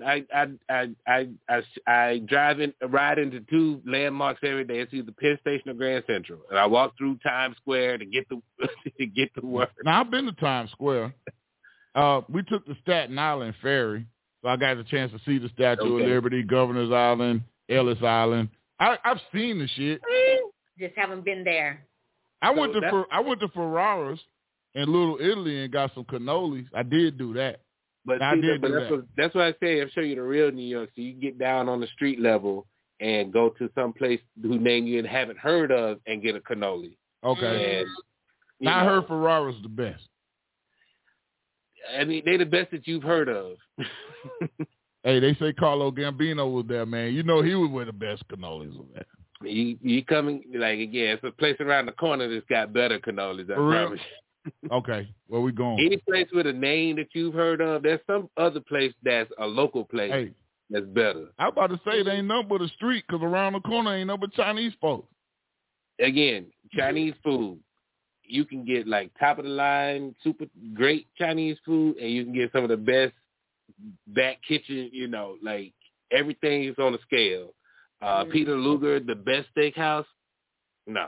I ride into two landmarks every day. It's either Penn Station or Grand Central, and I walk through Times Square to get to work. Now I've been to Times Square. We took the Staten Island ferry, so I got a chance to see the Statue of Liberty, Governor's Island, Ellis Island. I've seen the shit. Just haven't been there. I went to Ferraris in Little Italy and got some cannolis. I did do that. But that's what I say. I'm showing you the real New York, so you can get down on the street level and go to some place whose name you haven't heard of and get a cannoli. Okay. And, now I heard Ferrara's the best. I mean, they're the best that you've heard of. Hey, they say Carlo Gambino was there, man. You know he was where the best cannolis was at. You coming, like, again, it's a place around the corner that's got better cannolis, I promise you. Okay, where we going? Any place with a name that you've heard of, there's some other place that's a local place that's better. I was about to say, there ain't nothing but a street, because around the corner ain't nothing but Chinese folks. Again, Chinese food. You can get, like, top-of-the-line, super great Chinese food, and you can get some of the best back kitchen, you know, like, everything is on a scale. Peter Luger, the best steakhouse? No.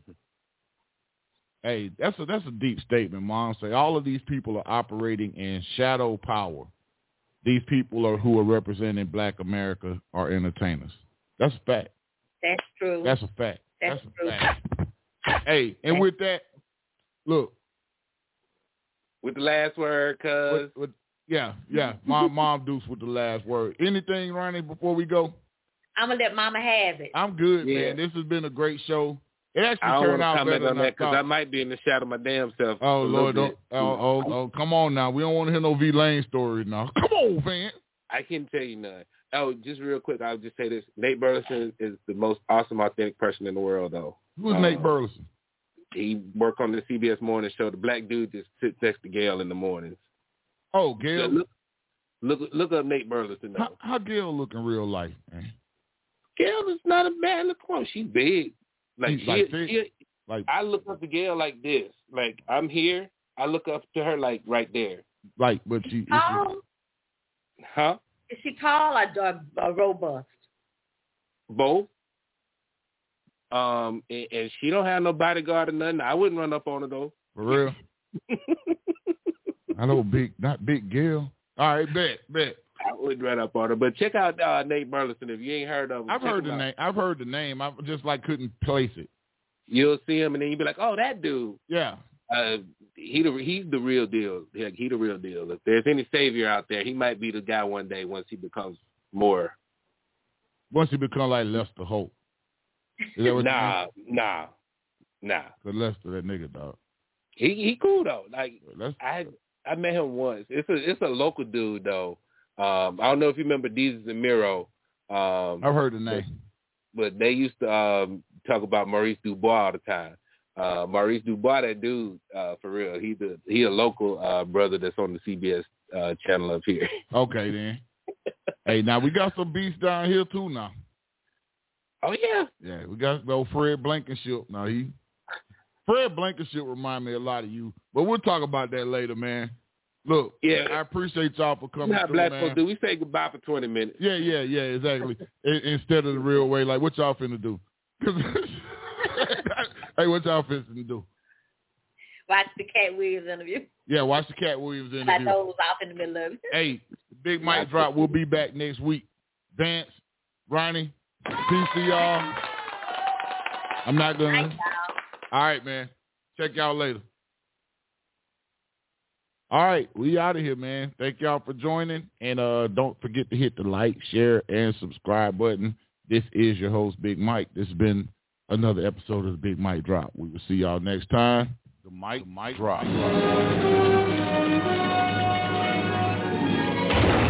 Hey, that's a deep statement, Mom. Say all of these people are operating in shadow power. These people who are representing Black America are entertainers. That's a fact. That's true. That's a fact. That's a true. fact. Hey, and with that, look. With the last word, cuz. Yeah. Mom Deuce with the last word. Anything, Ronnie, before we go? I'm going to let Mama have it. I'm good, man. This has been a great show. It actually I don't turned out better than I because I might be in the shadow of my damn self. Oh, Lord. Come on now. We don't want to hear no V Lane stories now. Come on, man. I can't tell you none. Oh, just real quick, I'll just say this. Nate Burleson is the most awesome, authentic person in the world, though. Who's Nate Burleson? He worked on the CBS Morning Show. The black dude just sits next to Gail in the mornings. Oh, Gail. So look up Nate Burleson, though. How Gail look in real life, man? Gail is not a bad look. She's big. I look up to Gail like this. Like, I'm here. I look up to her like right there. Like, but she... Huh? Is she tall or robust? Both. And she don't have no bodyguard or nothing. I wouldn't run up on her, though. For real? I know not big Gail. All right, bet. I wouldn't run up on her. But check out Nate Burleson if you ain't heard of him. I've heard the name. I just couldn't place it. You'll see him and then you'll be like, oh, that dude. Yeah. He's the real deal. He the real deal. If there's any savior out there, he might be the guy one day once he becomes more. Once he becomes like Lester Holt. Is that what Nah. Cause Lester, that nigga, dog. He cool though. Like I met him once. It's a local dude though. I don't know if you remember Jesus and Miro. I've heard the name. But they used to talk about Maurice Dubois all the time. Maurice Dubois, that dude, for real. He a local brother that's on the CBS channel up here. Okay, then. Hey, now we got some beasts down here too now. Oh, yeah? Yeah, we got old Fred Blankenship. Now, Fred Blankenship remind me a lot of you. But we'll talk about that later, man. Look, I appreciate y'all for coming through, black man. folks do. We say goodbye for 20 minutes. Yeah, exactly. Instead of the real way, like, what y'all finna do? Hey, what y'all finna do? Watch the Cat Williams interview. Yeah, watch the Cat Williams interview. My nose was off in the middle of it. Hey, Big Mike Drop. We'll be back next week. Vance, Ronnie, peace to y'all. I'm not going to. All right, man. Check y'all later. All right, we out of here, man. Thank y'all for joining. And don't forget to hit the like, share, and subscribe button. This is your host, Big Mike. This has been another episode of the Big Mike Drop. We will see y'all next time. The Mike Drop.